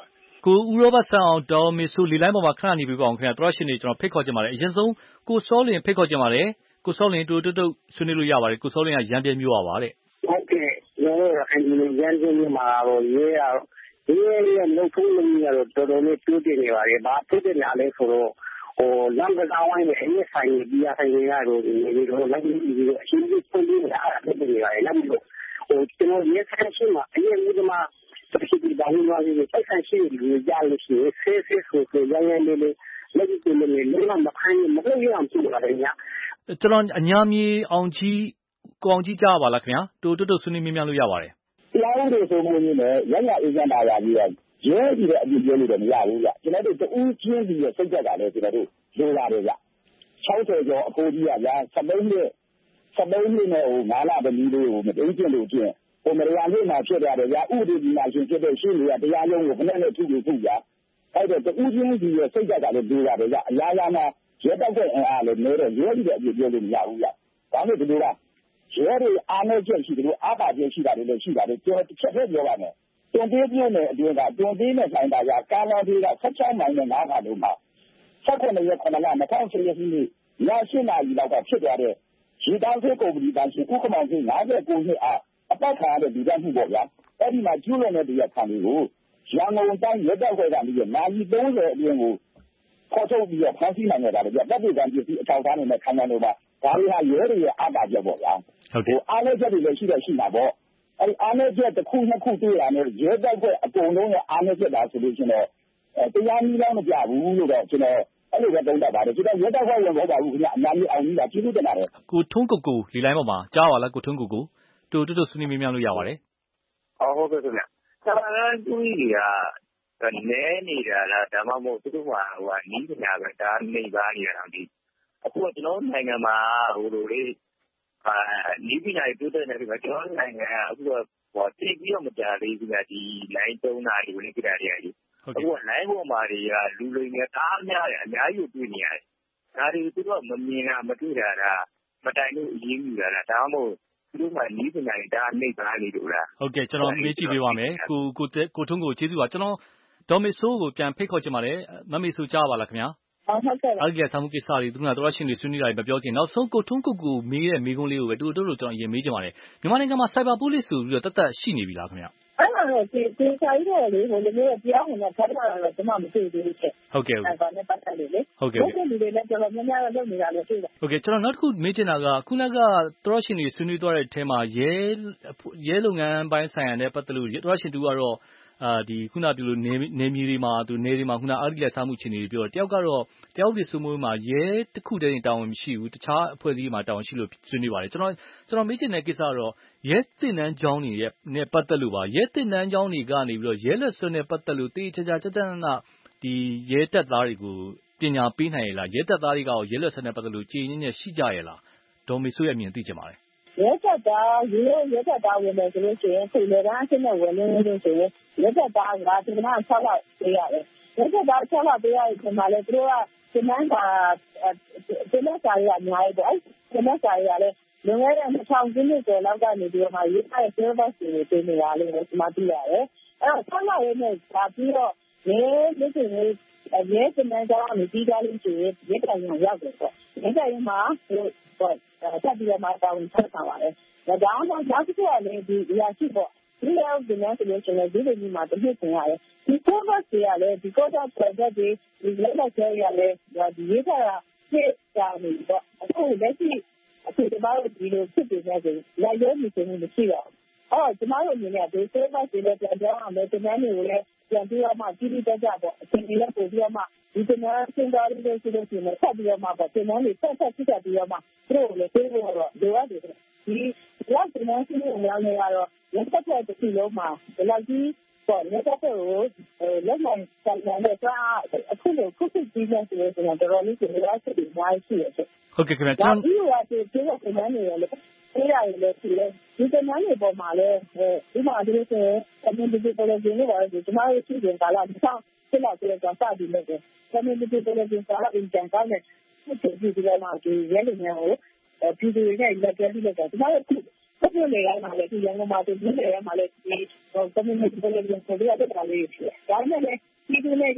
ကိုဦးရောဘတ်ဆန်အောင်ဒေါ်မေဆိုလီလိုင်းပေါ်မှာခဏနေပြီးပါအောင်ခင်ဗျာတော်ရှင်နေကျွန်တော်ဖိတ်ခေါ်ချင်ပါတယ်အရင်ဆုံးကိုစောလင်ဖိတ်ခေါ်ချင်ပါတယ်ကိုစောလင်တူတူတူဆွေးနွေးလို့ရပါတယ်ကိုစောလင်ကရန်ပြမျိုးပါတဲ့ဟုတ်ကဲ့ကျွန်တော်အရင်ရန်ပြမျိုးမှာတော့ရေးရရေးရလို့ဖုန်းလို့ရတော့တော်တော်လေးတိုးတက်နေပါလေဘာဖြစ်တယ်လဲဆိုတော့ဟိုလမ်းကစားဝိုင်းနဲ့အရေးဆိုင်ပြီးရဆိုင်ရတော့ဒီလိုလိုက်ပြီးပြီးအရှင်းကြီးပုံပြီးတာအဲ့ဒါဖြစ်နေပါတယ်လည်းမလို့ဟိုကျွန်တော်ရေးဆိုင်ရှိမှာအရင်ကမှဖြစ်ပြီးဒါမျိုးတွေစိုက်ဆိုင်ရှိလို့ကြားလို့ရှိရင်ဆေးဆေးဆိုဆိုရရလေးလေးလက်ကြည့်နေလို့မခိုင်းမလို့ရအောင်ပြုပါတယ်ညာကျွန်တော်အညာမြေအောင်ကြီးကိုအောင်ကြီးကြားပါလားခင်ဗျာတူတူတူဆွေးနွေးမြများလို့ရပါတယ်တရားဥပဒေဆိုမှုမျိုးနဲ့ရရအေးချမ်းသာရပြီးတော့ရဲပြီးတဲ့အပြည့်ပြောလို့တော့မရဘူးကြကျွန်တော်တို့တူးချင်းပြီးစိတ်ကြတာလည်းကျွန်တော်တို့လိုပါတယ်ကြ၆၀ကျော်အဖိုးကြီးကဗျာ၁၃နှစ်၁၃နှစ်နဲ့ဟိုငါးလတည်းလေးကိုမသိကျင့်လို့ကျင့်ဟိုမရယာလေးမှာဖြစ်ရတယ်ဗျာဥပဒေဒီမှာရှင်ဖြစ်တဲ့ရှင်းတွေကတရားရုံးကိုခဏနဲ့ထုပြီးထုကြအဲ့တော့တူးချင်းပြီးစိတ်ကြတာလည်းလိုပါတယ်ကြအလားလားမှာရဲတောက်တဲ့အင်အားလည်းနေတော့ရဲပြီးတဲ့အပြည့်ပြောလို့မရဘူးကြဒါနဲ့ဒီလိုကရဲတွေအားနဲ့ချက်ရှိတယ်လို့အားပါချက်ရှိတာတွေလည်းရှိပါတယ်ကျွန်တော်တစ်ချက်ပဲပြောပါမယ်တွန်သေးပြည့်နဲ့အတွင်းကတွန်သေးနဲ့ဆိုင်တာကကာလာသေးကဆက်ချောင်းမိုင်နဲ့နားခါလို့မှာဆက်ခွင့်ရက်ခုနက၂၀၁၈ခုနှစ်ည၈နာရီလောက်ကဖြစ်သွားတဲ့ရေတောင်းဆေးကုမ္ပဏီတန်းရှင်ဥက္ကမောင်ကြီး၅၉နှစ်အားအပတ်ခါရတဲ့ဒီကမှုပေါ့ဗျာအဲ့ဒီမှာကျူးလွန်တဲ့တရားခံတွေကိုရန်ကုန်တိုင်းရဲတပ်ဖွဲ့ကနေပြီးနာရီ၃၀အတွင်းကိုခေါ်ထုတ်ပြီးတော့ဖမ်းဆီးနိုင်ရတာလေဗျတပ်ပြည်ကံပစ္စည်းအထောက်အထားတွေနဲ့ခံရလို့ပါဒါတွေဟာရဲတွေရဲ့အားပါချက်ပေါ့ဗျာဟုတ်ကဲ့အားလည်းချက်တွေလည်းရှိတော့ရှိမှာပေါ့အဲ့ဒီအားလည်းချက်တစ်ခုနှစ်ခုတွေ့ရမယ်ရဲတပ်ဖွဲ့အကုန်လုံးရဲ့အားလည်းချက်တာဆိုလို့ရှိရင်တော့တရားနည်းလည်းမပြဘူးလို့တော့ကျွန်တော်အဲ့လိုပဲတုံးတတ်ပါတယ်ကျွန်တော်ရဲတပ်ဖွဲ့ဝင်တော့ပါဘူးခင်ဗျအများကြီးအောင်ကြီးတာကျေးဇူးတင်ပါတယ်ကိုထွန်းကိုကိုလီလိုင်းပေါ်မှာကြားပါလားကိုထွန်းကိုကိုတူတူတူဆွေးနွေးမြများလို့ရပါတယ်ဟုတ်ကဲ့ခင်ဗျဆရာကတူကြီးကနဲနေတာလားဒါမှမဟုတ်သူတို့ကဟိုနီးနေတာပဲဒါနေပါနေတာတော့ဒီအခုကျွန်တော်နိုင်ငံမှာဟိုလိုလေးအာနီးပညာရေးတိုးတက်နေတယ်ကျွန်တော်နိုင်ငံအခုတော့ဟိုတိတ်ပြီးတော့မကြသေးဘူးကဒီလိုင်းသုံးနာရီဝင်ကြတာတွေကြီးအခုကလိုင်းပေါ်မှာတွေကလူလိမ်တွေအားများတယ်အများကြီးတွေ့နေရတယ်ဒါတွေသူတို့ကမမြင်တာမတွေ့တာဒါမတိုင်လို့အရေးကြီးတာဒါမှမဟုတ်သူတို့ကနီးပညာရေးဒါနေပါလေလို့လားဟုတ်ကဲ့ကျွန်တော်မေးကြည့်ပေးပါမယ်ကိုကိုကိုထုံးကိုကျေးဇူးပါကျွန်တော်ဒေါ်မေဆိုးကိုပြန်ဖိတ်ခေါ်ချင်ပါတယ်မမေဆိုးကြားပါလားခင်ဗျာဟုတ်ကဲ့အားကြီးဆာမှုကိစ္စတွေသူကတော်ရှင်တွေဆွေးနွေးတာတွေမပြောခင်နောက်ဆုံးကိုထွန်းကိုကိုမေးတဲ့မေးခွန်းလေးကိုပဲတူတူတို့ကျွန်တော်အရင်မေးချင်ပါတယ်မြန်မာနိုင်ငံမှာ Cyber Police ဆိုပြီးတော့တတ်တတ်ရှိနေပြီလားခင်ဗျအဲ့ဒါတော့ဒီဒီဆိုင်တွေလေဟိုလိုမျိုးပြောင်းနေတာဖတ်တာတော့ကျွန်မမသိသေးဘူးချက်ဟုတ်ကဲ့ဟုတ်ကဲ့ပတ်သက်လို့လေဟုတ်ကဲ့ဟုတ်ကဲ့ဒီလိုလည်းကျွန်တော်များများလုပ်နေတာလည်းတွေ့တယ်ဟုတ်ကဲ့ကျွန်တော်နောက်တစ်ခုမေးချင်တာကခုနကတော်ရှင်တွေဆွေးနွေးသွားတဲ့အထဲမှာရဲရဲလုပ်ငန်းပိုင်းဆိုင်ရာနဲ့ပတ်သက်လို့တော်ရှင်တူကတော့အာဒီခုနကဒီလိုနေနေမြေတွေမှာသူနေတွေမှာခုနအားကြီးလက်စားမှုအခြေအနေတွေပြောတယ်တယောက်ကတော့တယောက်ဒီစုမိုးမှာရဲတစ်ခုတည်းတာဝန်မရှိဘူးတခြားအဖွဲ့အစည်းမှာတာဝန်ရှိလို့ဆွေးနွေးပါတယ်ကျွန်တော်ကျွန်တော်မေးချင်တဲ့ကိစ္စကတော့ရဲတင်နန်းကျောင်းတွေရဲ့နဲ့ပတ်သက်လို့ပါရဲတင်နန်းကျောင်းတွေကနေပြီးတော့ရဲလက်စွပ်နဲ့ပတ်သက်လို့တေးချာချာချာချာနာဒီရဲတပ်သားတွေကိုပညာပေးနိုင်ရလားရဲတပ်သားတွေကရောရဲလက်စွပ်နဲ့ပတ်သက်လို့ကြည်ညင်းညက်ရှိကြရလားဒေါ်မေဆိုးရဲ့အမြင်သိချင်ပါတယ်ရဲတပ်သားရဲရဲတပ်သားဝင်တယ်ဆိုလို့ရှိရင်ခုလေတန်းအစ်နဲ့ဝင်နေလို့ဆိုရင်ရဲတပ်သားကဒီကနေ့၆လပေးရတယ်ရဲတပ်သား၆လပေးရတဲ့ချိန်မှာလည်းသူတို့ကဒီနန်းကဒီနန်းစာရအများကြီးပေါ့ဒီနန်းစာရလည်းလွန်ခဲ့တဲ့၂၀၀၀ခုနှစ်ကျော်လောက်ကနေပြီးတော့မှရေးထားတဲ့ service တွေပေးနေတာလို့ကျွန်မသိရတယ်အဲ့တော့၆လရဲနဲ့ဒါပြီးတော့ရဲလက်ရှိရဲရဲစနစ်ကြောင်းကိုပြီးသွားလို့ရှိရင်ရဲတိုင်ရရောက်တယ်ပေါ့ရဲတိုင်မှာဟိုပေါ့တက်ပြီးတော့မှတောင်းဆက်တာပါလေဒါကြောင့်နောက်တစ်ခုကလည်းဒီအရာရှိပေါ့ဒီလောက်ဒီနေ့ဆိုလို့ရှိရင်ဒီလိုမျိုးမှာတစ်နှစ်ဆင်ရတယ်ဒီ service တွေကလည်းဒီကောတာ project တွေဒီလက်လက်ကျရလည်းဒီရေးထားတာဖြစ်ကြနေတော့အခုလက်ရှိအခုဒီမှာဒီလိုဖြစ်နေတယ်ဆိုလာရုံးနေနေမရှိတော့အော်ကျမတို့အနေနဲ့ဒီ service တွေလည်းပြန်ပြောင်းအောင်လည်းဒီနေ့မျိုးလည်းပြန်ပြီးတော့မှကြီးကြီးကျယ်ကျယ်ပေါ့အချိန်ကြီးလည်းပို့ပြီးတော့မှဒီကနေ့စင်တော်လေးတွေဆိုလို့ရှိရင်ဆက်ပြီးတော့မှပေါ့ဒီနေ့လေးဆက်ဆက်ဖြစ်ပြီးတော့မှသူတို့လည်းပြေးလို့တော့လိုရတယ်ဒီလောက်ဒီနေ့ရှိနေရတော့ရက်သက်တဲ့တစ်လုံးမှာဒီလောက်ကြီးပေါ့ရက်သက်ကိုလက်နိုင်ဆိုင်တဲ့ဆိုအခုလိုခုခုကြီးနေဆိုတော့တော်တော်လေးကိုရရှိပြီးနိုင်ရှိရတယ်ဟုတ်ကဲ့ခင်ဗျာကျွန်တော်ဒီလိုအဖြစ်ဒီလိုကိုနိုင်နေရလို့အေးရတယ်လို့ရှိတယ်ဒီကနေ့နေပေါ်မှာလည်းဒီမှာဒီလိုဆိုရင် community college နဲ့ပါဒီကျွန်တော်တို့ရှိတဲ့ကာလတစ်ဆောင်ဆက်လာပြီးတော့စပြီးလုပ်တယ် community college ကလည်းအင်ဂျန်ကောင်းတဲ့ဒီဒီဒီမှာဒီရဲလူမျိုးကိုပြည်သူတွေနဲ့လက်တွဲပြီးလုပ်တာကျွန်တော်တို့ဆက်ပြနေရမှာလေဒီရန်ကုန်မှာဒီနေရမှာလေဒီ community college ကိုပြရတဲ့တာလေးရှိတယ်ဒါနဲ့လည်းဒီက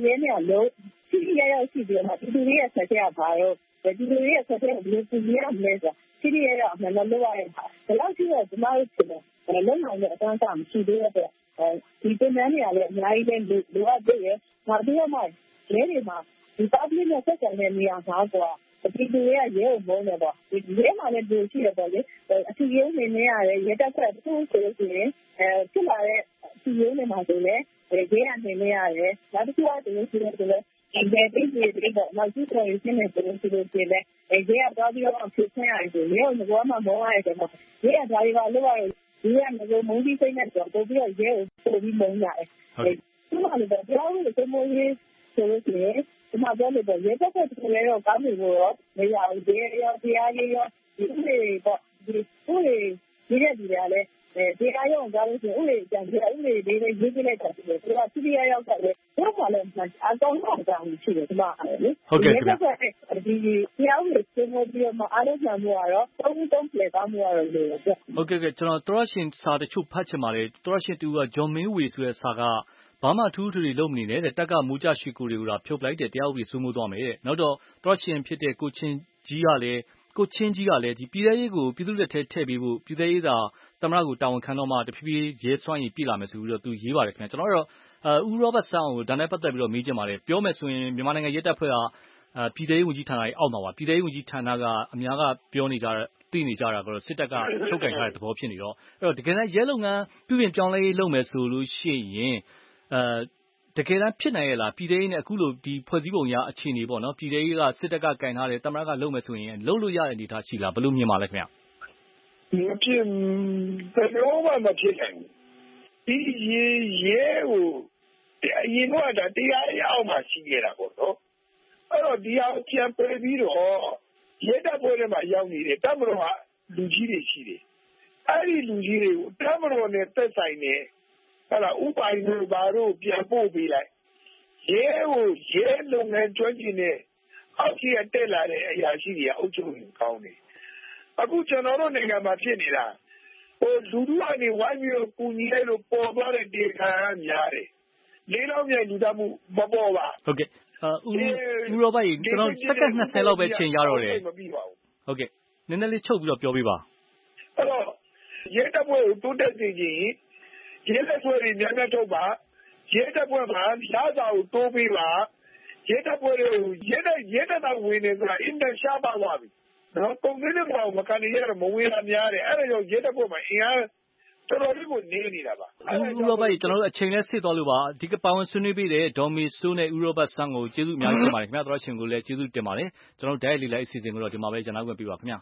ရဲနဲ့လုံးထိထိရောက်ရောက်ရှိပြီးတော့ဒီလူတွေရဲ့ဆက်ဆက်ကဘာတော့ဒီလူတွေရဲ့ဆက်ဆက်ကိုဘယ်လိုပြင်ရမလဲဆိုထိထိရောက်ရောက်အမှန်တော့လုပ်ရတဲ့အခါဒီလောက်ရှိတော့ဒီမှာဖြစ်တယ်လုံနိုင်တဲ့အတန်းစားမရှိသေးတဲ့ဒီတင်တန်းတွေကလည်းအများကြီးလည်းလိုအပ်သေးတယ်။နောက်ပြီးတော့မှရဲတွေမှာဒီ public နဲ့ဆက်ဆံတဲ့နေရာမှာပေါ့ဒီလူတွေကရဲကိုမုန်းတယ်ပေါ့ဒီရဲမှာလည်းဒီရှိတယ်ပေါ့လေအထူးရုံးနေနေရတယ်ရဲတပ်ဖွဲ့သူ့ဆိုလို့ရှိရင်အဲဖြစ်လာတဲ့အထူးရုံးနေမှာဆိုလည်းရဲကနေနေရတယ်နောက်တစ်ခုကဒီလိုရှိတယ်ဆိုလည်းဒီတဲ့ပြည်တွေပေါ့နောက်သူ့ကိုရင်းနေတယ်ဆိုလို့ရှိရင်လည်းရဲကတော့ပြီးတော့ဖြစ်နေရတယ်ဆိုရဲကိုဘာမှမဟုတ်ရတယ်ပေါ့ရဲကဒါတွေကလို့ရဒီကနေ့မုန်းပြီးစိတ်နဲ့တော့ပို့ပြီးတော့ရဲကိုပို့ပြီးမုန်းရတယ်။ဒီမှာလည်းပြောလို့ဆိုမိုးရေးဆိုလို့ရှိရင်ဒီမှာပြောလို့ရဲတပ်ဖွဲ့တွေလည်းတော့ကောင်းပြီလို့တော့မရဘူး။ရဲရောတရားရေးရောဒီဥတွေပေါ့ဒီဥတွေဒီရက်ဒီတွေကလည်းတရားရုံးကြောင်းလို့ရှိရင်ဥတွေကြံပြဥတွေလေးလေးရေးပြလိုက်တာဆိုတော့သူကစီရီယာရောက်တယ်လေ။ဘာမှလည်းအကောင်းဆုံးအကြောင်းရှိတယ်ဒီမှာလေ။ဟုတ်ကဲ့ခင်ဗျ။ဒီတရားဥတွေစမိုးပြီးတော့အားလုံးမှန်မှုကတော့သုံးသုံးပြေကောင်းမှုကတော့လို့ပြ။ဟုတ်ကဲ့ကဲကျွန်တော်သောရရှင်စာတချို့ဖတ်ချင်ပါတယ်သောရရှင်တူကဂျွန်မင်းဝေဆိုတဲ့စာကဘာမှထူးထူးတွေလုပ်မနေနဲ့တဲ့တက်ကမူကြရွှေကိုတွေကိုဒါဖြုတ်လိုက်တဲ့တရားဥပဒေစိုးမိုးသွားမယ်တဲ့နောက်တော့သောရရှင်ဖြစ်တဲ့ကိုချင်းကြီးကလည်းကိုချင်းကြီးကလည်းဒီပြည်ထရေးကိုပြည်သူလက်ထဲထည့်ပေးဖို့ပြည်ထရေးသာသမ္မတကိုတာဝန်ခံတော့မှတဖြည်းဖြည်းရဲစွမ်းရည်ပြည်လာမယ်ဆိုပြီးတော့သူရေးပါတယ်ခင်ဗျကျွန်တော်တို့တော့ဦးရောဘတ်ဆန်ကိုဒါနဲ့ပတ်သက်ပြီးတော့မေးချင်ပါတယ်ပြောမယ်ဆိုရင်မြန်မာနိုင်ငံရဲတပ်ဖွဲ့ကပြည်ထရေးဝန်ကြီးဌာနရဲ့အောက်မှာပါပြည်ထရေးဝန်ကြီးဌာနကအများကပြောနေကြတဲ့သိနေကြတာကတော့စစ်တပ်ကချုပ်ကင်ထားတဲ့သဘောဖြစ်နေတော့အဲ့တော့တကယ်တမ်းရဲလုပ်ငန်းပြုပြင်ပြောင်းလဲရေးလုပ်မယ်ဆိုလို့ရှိရင်အဲတကယ်တမ်းဖြစ်နိုင်ရဲ့လားပြည်ထရေးနဲ့အခုလိုဒီဖွဲ့စည်းပုံရအခြေအနေပေါ့နော်ပြည်ထရေးကစစ်တပ်ကကင်ထားတယ်သမ္မတကလုပ်မယ်ဆိုရင်လုပ်လို့ရတဲ့အနေအထားရှိလားဘယ်လိုမြင်ပါလဲခင်ဗျမဖြစ်ဘယ်လိုမှမဖြစ်နိုင်ဘူးဒီရဲရဲကိုအရင်ကဒါတရားရအောင်မှရှိခဲ့တာပေါ့နော်အဲ့တော့ဒီအောင်ကြံပေးပြီးတော့ရဲတပ်ဖွဲ့ထဲမှာရောက်နေတဲ့တပ်မတော်ကလူကြီးတွေရှိတယ်အဲ့ဒီလူကြီးတွေကိုတပ်မတော်နဲ့သက်ဆိုင်နေအဲ့ဒါဥပိုင်တို့ဘာတို့ပြန်ပို့ပေးလိုက်ရဲကိုရဲလုပ်ငန်းကျွမ်းကျင်တဲ့အောက်ကြီးကတက်လာတဲ့အရာရှိတွေကအုပ်ချုပ်ရင်ကောင်းတယ်အခုကျွန်တော်တို့နိုင်ငံမှာဖြစ်နေတာဟိုလူလူကနေဝိုင်းပြီးတော့ပူညီလိုက်လို့ပေါ်သွားတဲ့ဒေသကများတယ်လေးလုံးမြိုင်လူသားမှုမပေါ်ပါဟုတ်ကဲ့ဦးဦးရောဘတ်ကြီးကျွန်တော်စက္ကန့်နှစ်ဆယ်လောက်ပဲချိန်ရတော့တယ်ဟုတ်ကဲ့နည်းနည်းလေးချုပ်ပြီးတော့ပြောပြပါအဲ့တော့ရဲတပ်ဖွဲ့ကိုတိုးတက်စေချင်ရဲတပ်ဖွဲ့တွေများများထုတ်ပါရဲတပ်ဖွဲ့မှာရှားစာကိုတိုးပေးပါရဲတပ်ဖွဲ့တွေကိုရဲတပ်ရဲတပ်သားဝင်နေဆိုတာအင်တန်ရှားပါသွားပြီနော်ကုန်စည်တွေမှာမကန်ရရမဝင်လာများတယ်အဲ့ဒါကြောင့်ရဲတပ်ဖွဲ့မှာအင်အားတော်တော်လေးကိုနေနေတာပါဦးရောဘတ်ကြီးကျွန်တော်တို့အချိန်နဲ့ဆစ်သွားလို့ပါဒီကပါဝင်ဆွေးနွေးပေးတဲ့ဒေါ်မေစိုးနဲ့ဦးရောဘတ်ဆန်းကိုကျေးဇူးအများကြီးတင်ပါတယ်ခင်ဗျာတော်ရှင်ကိုလည်းကျေးဇူးတင်ပါတယ်ကျွန်တော်တို့ဓာတ်ရိုက်လေးလိုက်အစီအစဉ်ကိုတော့ဒီမှာပဲကျွန်တော်ဝင်ပြပါခင်ဗျာ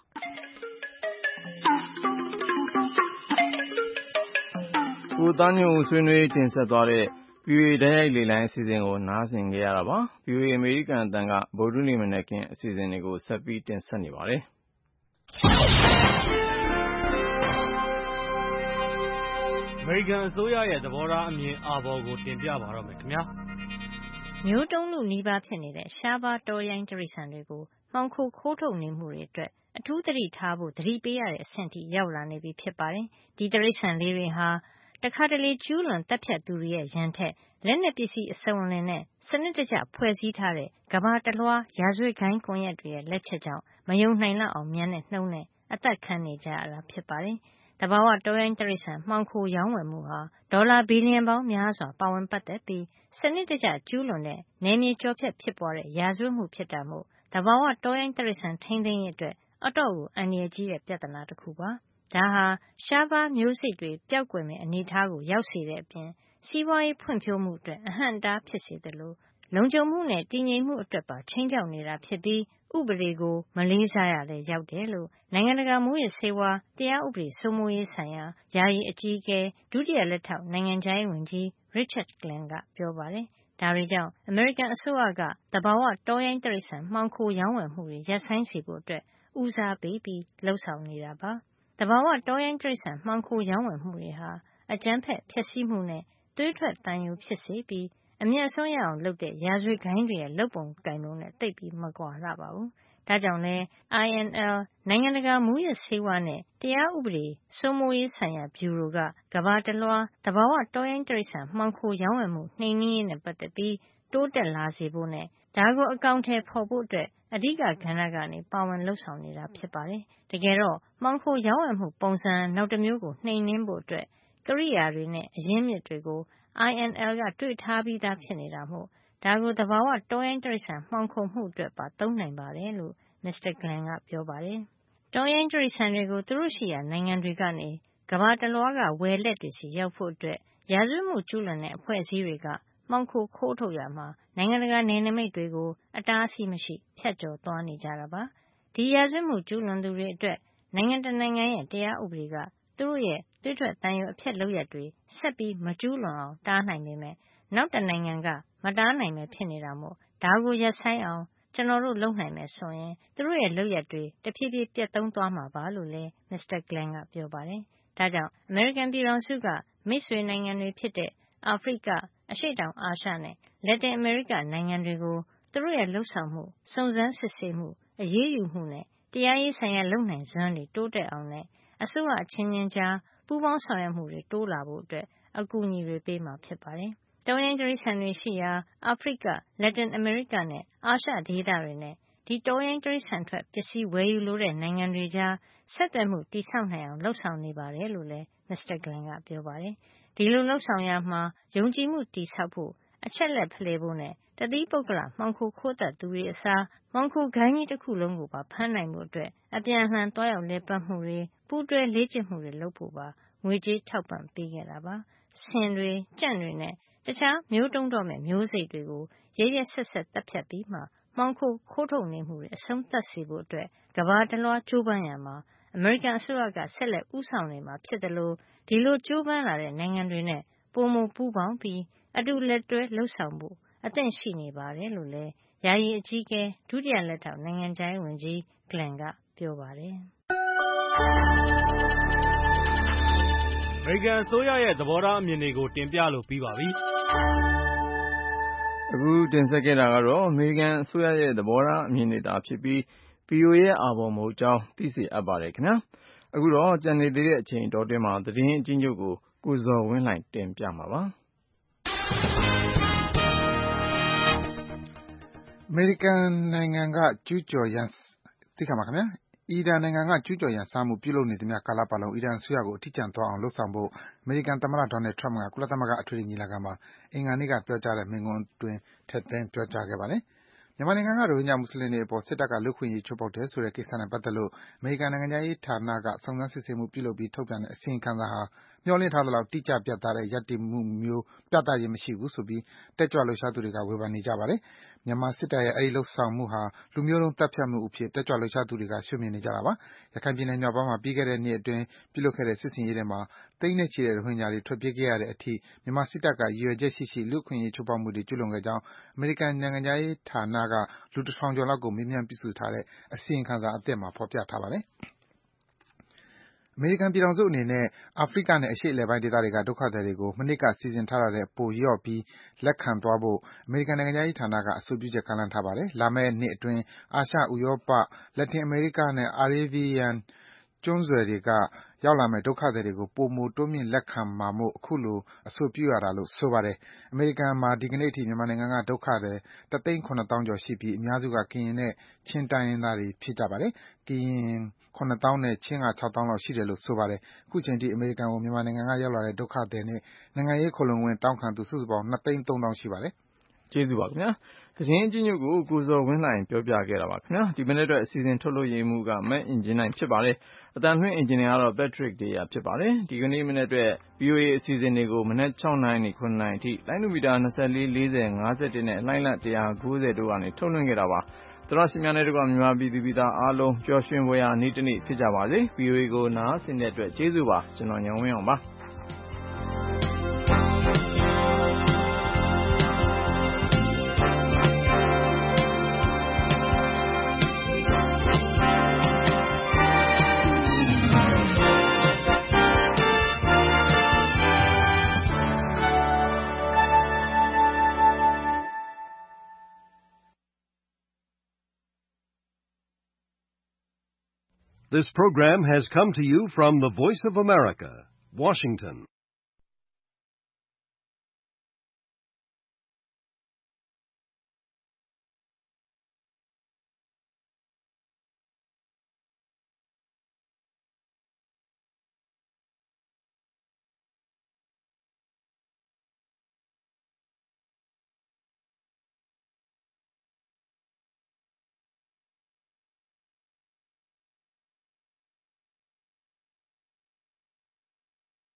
ကိုသားညွန့်ဦးဆွေးနွေးတင်ဆက်သွားတဲ့ ဗွီအိုအေ တိုက်ရိုက်လေ့လာအစီအစဉ်ကိုနားဆင်ကြရတာပါ။ ဗွီအိုအေ အမေရိကန်အသံကဗုဒ္ဓနေ့မနက်ခင်းအစီအစဉ်တွေကိုဆက်ပြီးတင်ဆက်နေပါတယ်။အမေရိကန်အစိုးရရဲ့သဘောထားအမြင်အာဘော်ကိုတင်ပြပါတော့မယ်ခင်ဗျာ။မျိုးတုံးလူနီးပါးဖြစ်နေတဲ့ရှားပါးတောရိုင်းတိရစ္ဆာန်တွေကိုမှောင်ခိုခိုးထုတ်နေမှုတွေအတွက်အထူးသတိထားဖို့သတိပေးရတဲ့အဆင့်ထိရောက်လာနေပြီဖြစ်ပါတယ်။ဒီတိရစ္ဆာန်လေးတွေဟာတခါတလေကျူးလွန်တပ်ဖြတ်သူတွေရဲ့ရန်ထက်လက်နက်ပစ္စည်းအစုံအလင်နဲ့စနစ်တကျဖွဲ့စည်းထားတဲ့ကမ္ဘာတလွှားရာဇဝတ်ဂိုဏ်းကွန်ရက်တွေရဲ့လက်ချက်ကြောင့်မယုံနိုင်လောက်အောင်မြန်တဲ့နှုန်းနဲ့အသက်ခံနေကြရတာဖြစ်ပါတယ်။တဘာဝတောရိုင်းတိရစ္ဆာန်မှောင်ခိုရောင်းဝယ်မှုဟာဒေါ်လာဘီလီယံပေါင်းများစွာပါဝင်ပတ်သက်ပြီးစနစ်တကျကျူးလွန်တဲ့နယ်မြေကျော်ဖြတ်ဖြစ်ပွားတဲ့ရာဇဝတ်မှုဖြစ်တာမို့တဘာဝတောရိုင်းတိရစ္ဆာန်ထိန်းသိမ်းရေးအတွက်အတော့်ကိုအန္တရာယ်ကြီးတဲ့ပြဿနာတစ်ခုပါ။ဒါဟာရှားပါးမျိုးစိတ်တွေပျောက်ကွယ်မယ့်အနေအထားကိုရောက်စေတဲ့အပြင်စီးပွားရေးဖွံ့ဖြိုးမှုအတွက်အဟန့်အတားဖြစ်စေသလိုလုံခြုံမှုနဲ့တည်ငြိမ်မှုအတွက်ပါခြိမ်းခြောက်နေတာဖြစ်ပြီးဥပဒေကိုမလေးစားရလဲရောက်တယ်လို့နိုင်ငံတကာမူရစ်ဆေးဝါးတရားဥပဒေစိုးမိုးရေးဆိုင်ရာယာယီအကြီးအကဲဒုတိယလက်ထောက်နိုင်ငံခြားရေးဝန်ကြီး Richard Glenn ကပြောပါတယ်။ဒါတွေကြောင့်အမေရိကန်အစိုးရကတဘာဝတောရိုင်းတိရစ္ဆာန်မှောင်ခိုရောင်းဝယ်မှုတွေရပ်ဆိုင်းစေဖို့အတွက်ဦးစားပေးပြီးလှုံ့ဆော်နေတာပါ။တဘာဝတောရိုင်းတိရစ္ဆာန်မှောင်ခိုရောင်းဝယ်မှုတွေဟာအကြမ်းဖက်ဖျက်ဆီးမှုနဲ့သွေးထွက်သံယိုဖြစ်စေပြီးအမြတ်ဆုံးရအောင်လုပ်တဲ့ရာဇဝတ်ဂိုဏ်းတွေရဲ့လုပ်ပုံကိုင်ပုံနဲ့သိပ်ပြီးမကွာလှပါဘူး။ဒါကြောင့်လဲ I N L နိုင်ငံတကာမူရစ်ဆေးဝါးနဲ့တရားဥပဒေစိုးမိုးရေးဆိုင်ရာဗျူရိုကကမ္ဘာတလွှားတဘာဝတောရိုင်းတိရစ္ဆာန်မှောင်ခိုရောင်းဝယ်မှုနှိမ်နင်းရေးနဲ့ပတ်သက်ပြီးတိုးတက်လာစေဖို့နဲ့ဒါကိုအကောင်အထည်ဖော်ဖို့အတွက်အဓိကကဏ္ဍကနေပါဝင်လှုပ်ဆောင်နေတာဖြစ်ပါတယ်။တကယ်တော့မှောင်ခိုရောင်းဝယ်မှုပုံစံနောက်တစ်မျိုးကိုနှိမ်နင်းဖို့အတွက်ကိရိယာတွေနဲ့အရင်းမြစ်တွေကို I N L ကတွေ့ထားပြီးသားဖြစ်နေတာမို့ဒါကိုသဘာဝတောရိုင်းတိရစ္ဆာန်မှောင်ခိုမှုအတွက်ပါသုံးနိုင်ပါတယ်လို့ မစ္စတာ Glenn ကပြောပါတယ်။တောရိုင်းတိရစ္ဆာန်တွေကိုသူတို့ရှိရာနိုင်ငံတွေကနေကမ္ဘာတလွှားကဝယ်လက်တွေစီရောက်ဖို့အတွက်ရာဇဝတ်မှုကျူးလွန်တဲ့အဖွဲ့အစည်းတွေကမှောင်ခိုခိုးထုတ်ရမှာနိုင်ငံတကာနယ်နိမိတ်တွေကိုအတားအဆီးမရှိဖြတ်ကျော်သွားနေကြတာပါ။ဒီရာဇဝတ်မှုကျူးလွန်သူတွေအတွက်နိုင်ငံတနိုင်ငံရဲ့တရားဥပဒေကသူတို့ရဲ့သွေးထွက်သံယိုအဖျက်လုပ်ရက်တွေဆက်ပြီးမကျူးလွန်အောင်တားနိုင်ပေမဲ့နောက်တနိုင်ငံကမတားနိုင်ပဲဖြစ်နေတာမို့ဒါကိုရပ်ဆိုင်းအောင်ကျွန်တော်တို့လုပ်နိုင်မယ်ဆိုရင်သူတို့ရဲ့လုပ်ရက်တွေတဖြည်းဖြည်းပြတ်သုံးသွားမှာပါလို့လည်းမစ္စတာ Glenn ကပြောပါတယ်။ဒါကြောင့်အမေရိကန်ပြည်ထောင်စုကမိတ်ဆွေနိုင်ငံတွေဖြစ်တဲ့အာဖရိကအရှေ့တောင်အာရှနဲ့လက်တင်အမေရိကနိုင်ငံတွေကိုသူတို့ရဲ့လှုပ်ဆောင်မှုစုံစမ်းစစ်ဆေးမှုအရေးယူမှုနဲ့တရားရေးဆိုင်ရာလုပ်နိုင်စွမ်းတွေတိုးတက်အောင်နဲ့အစိုးရအချင်းချင်းကြားပူးပေါင်းဆောင်ရွက်မှုတွေတိုးလာဖို့အတွက်အကူအညီတွေပေးမှာဖြစ်ပါတယ်။တောရိုင်းတိရစ္ဆာန်တွေရှိရာအာဖရိကလက်တင်အမေရိကနဲ့အာရှဒေသတွေနဲ့ဒီတောရိုင်းတိရစ္ဆာန်ထွက်ပစ္စည်းဝယ်ယူလိုတဲ့နိုင်ငံတွေကြားဆက်သွယ်မှုတည်ဆောက်နိုင်အောင်လှုပ်ဆောင်နေပါတယ်လို့လည်းမစ္စတာ Glenn ကပြောပါတယ်။ဒီလိုလှုပ်ဆောင်ရမှာယုံကြည်မှုတည်ဆောက်ဖို့အချက်လက်ဖလှယ်ဖို့နဲ့တသီးပုဂ္ဂလမှောင်ခိုခိုးတတ်သူတွေအစားမှောင်ခိုဂိုဏ်းကြီးတစ်ခုလုံးကိုပါဖမ်းနိုင်ဖို့အတွက်အပြန်အလှန်တွားရောက်လည်ပတ်မှုတွေပူးတွဲလေ့ကျင့်မှုတွေလုပ်ဖို့ပါငွေကြေးထောက်ပံ့ပေးခဲ့တာပါ။ဆင်တွေကြံ့တွေနဲ့တခြားမျိုးတုံးတော့မဲ့မျိုးစိတ်တွေကိုရဲရဲဆက်ဆက်တပ်ဖြတ်ပြီးမှမှောင်ခိုခိုးထုတ်နေမှုတွေအဆုံးသတ်စေဖို့အတွက်ကမ္ဘာတလွှားကြိုးပမ်းရမှာအမေရိကန်အစိုးရကဆက်လက်ဦးဆောင်နေမှာဖြစ်တယ်လို့ဒီလိုကြိုးပမ်းလာတဲ့နိုင်ငံတွေနဲ့ပိုမိုပူးပေါင်းပြီးအတူလက်တွဲလှုပ်ဆောင်ဖို့အသင့်ရှိနေပါတယ်လို့လည်းယာယီအကြီးအကဲဒုတိယလက်ထောက်နိုင်ငံခြားရေးဝန်ကြီး Glenn ကပြောပါတယ်။အမေရိကန်အစိုးရရဲ့သဘောထားအမြင်တွေကိုတင်ပြလို့ပြီးပါပြီ။အခုတင်ဆက်ခဲ့တာကတော့အမေရိကန်အစိုးရရဲ့သဘောထားအမြင်တွေသာဖြစ်ပြီး ဗွီအိုအေ ရဲ့အာဘော်မဟုတ်ကြောင်းသိစေအပ်ပါတယ်ခင်ဗျာ။အခုတော့ကြံနေသေးတဲ့အချိန်တောတွင်းမှာသတင်းအကျဉ်းချုပ်ကိုကိုဇော်ဝင်းလှိုင်တင်ပြမှာပါ။အမေရိကန်နိုင်ငံကကျူးကျော်ရန်သိခါမှာခင်ဗျာအီရန်နိုင်ငံကကျူးကျော်ရန်စမှုပြုလုပ်နေသမျှကာလပတ်လုံးအီရန်အစိုးရကိုအထီးကျန်သွားအောင်လှုံ့ဆော်ဖို့အမေရိကန်သမ္မတ Donald Trump ကကုလသမဂ္ဂအထွေထွေညီလာခံမှာအင်္ဂါနေ့ကပြောကြားတဲ့မိန့်ခွန်းအတွင်းထည့်သွင်းပြောကြားခဲ့ပါတယ်။မြန်မာနိုင်ငံကရိုဟင်ဂျာမွတ်ဆလင်တွေအပေါ်စစ်တပ်ကလူ့အခွင့်အရေးချိုးဖောက်တယ်ဆိုတဲ့ကိစ္စနဲ့ပတ်သက်လို့အမေရိကန်နိုင်ငံခြားရေးဌာနကစုံစမ်းစစ်ဆေးမှုပြုလုပ်ပြီးထုတ်ပြန်တဲ့အစီရင်ခံစာဟာမျှော်လင့်ထားသလောက်တိကျပြတ်သားတဲ့ရပ်တည်မှုမျိုးပြသခြင်းမရှိဘူးဆိုပြီးတက်ကြွလှုပ်ရှားသူတွေကဝေဖန်နေကြပါတယ်။မြန်မာစစ်တပ်ရဲ့အဲဒီလုပ်ဆောင်မှုဟာလူမျိုးတုံးသတ်ဖြတ်မှုအဖြစ်တက်ကြွလှုပ်ရှားသူတွေကရှုမြင်နေကြတာပါ။ရခိုင်ပြည်နယ်မြောက်ပိုင်းမှာပြီးခဲ့တဲ့နှစ်အတွင်းပြုလုပ်ခဲ့တဲ့စစ်ဆင်ရေးတွေမှာသိန်းနဲ့ချီတဲ့ရိုဟင်ဂျာတွေထွက်ပြေးခဲ့ရတဲ့အထိမြန်မာစစ်တပ်ကရည်ရွယ်ချက်ရှိရှိလူ့အခွင့်အရေးချိုးဖောက်မှုတွေကျူးလွန်ခဲ့ကြောင်းအမေရိကန်နိုင်ငံခြားရေးဌာနကလူတစ်ထောင်ကျော်လောက်ကိုမေးမြန်းပြုစုထားတဲ့အစီရင်ခံစာအသစ်မှာဖော်ပြထားပါတယ်။အမေရိကန်ပြည်ထောင်စုအနေနဲ့အာဖရိကနဲ့အရှေ့အလယ်ပိုင်းဒေသတွေကဒုက္ခသည်တွေကိုမနှစ်ကစီစဉ်ထားတာထက်ပိုလျော့ပြီးလက်ခံသွားဖို့အမေရိကန်နိုင်ငံခြားရေးဌာနကအဆိုပြုချက်ကမ်းလှမ်းထားပါတယ်။လာမယ့်နှစ်အတွင်းအာရှ၊ဥရောပ၊လက်တင်အမေရိကနဲ့အာရေးဗီးယန်းကျွန်းဆွယ်တွေကရောက်လာမယ့်ဒုက္ခသည်တွေကိုပိုမိုတိုးမြှင့်လက်ခံမှာမို့အခုလိုအဆိုပြုရတာလို့ဆိုပါတယ်။အမေရိကန်မှာဒီကနေ့အထိမြန်မာနိုင်ငံကဒုက္ခသည်တသိန်းခုနှစ်သောင်းကျော်ရှိပြီးအများစုကကရင်နဲ့ချင်းတိုင်းရင်းသားတွေဖြစ်ကြပါတယ်။ကရင်ခုနှစ်သောင်းနဲ့ချင်းကခြောက်သောင်းလောက်ရှိတယ်လို့ဆိုပါတယ်။အခုချိန်ထိအမေရိကန်ကိုမြန်မာနိုင်ငံကရောက်လာတဲ့ဒုက္ခသည်နဲ့နိုင်ငံရေးခိုလှုံခွင့်တောင်းခံသူစုစုပေါင်းနှစ်သိန်းသုံးသောင်းရှိပါတယ်။ကျေးဇူးပါခင်ဗျာ။သတင်းအကျဉ်းချုပ်ကိုကိုဇော်ဝင်းလှိုင်ပြောပြခဲ့တာပါခင်ဗျာ။ဒီမနေ့အတွက်အစီအစဉ်ထုတ်လုပ်ရေးမှူးကမတ်အင်ဂျင်နိုင်ဖြစ်ပါတယ်။အတန်လွှင့်အင်ဂျင်နီယာကတော့ Patrick Deya ဖြစ်ပါတယ်။ဒီကနေ့မနေ့အတွက် ဗွီအိုအေအစီအစဉ်တွေကိုမနက်၆နာရီခုနှစ်နာရီအထိလိုင်းဒူမီတာ၂၄၊၄၀၊၅၁နဲ့လှိုင်းလ၁၉၀တို့ကနေထုတ်လွှင့်ခဲ့တာပါ။သောရရှိများနဲ့တကွမြန်မာပြည်သူပြည်သားအားလုံးပျော်ရွှင်ဖွယ်ရာနေ့တစ်နေ့ဖြစ်ကြပါစေ။ ဗွီအိုအေကိုနားဆင်တဲ့အတွက်ကျေးဇူးပါ။ကျွန်တော်ဉာဏ်ဝင်းအောင်ပါ။ This program has come to you from the Voice of America, Washington.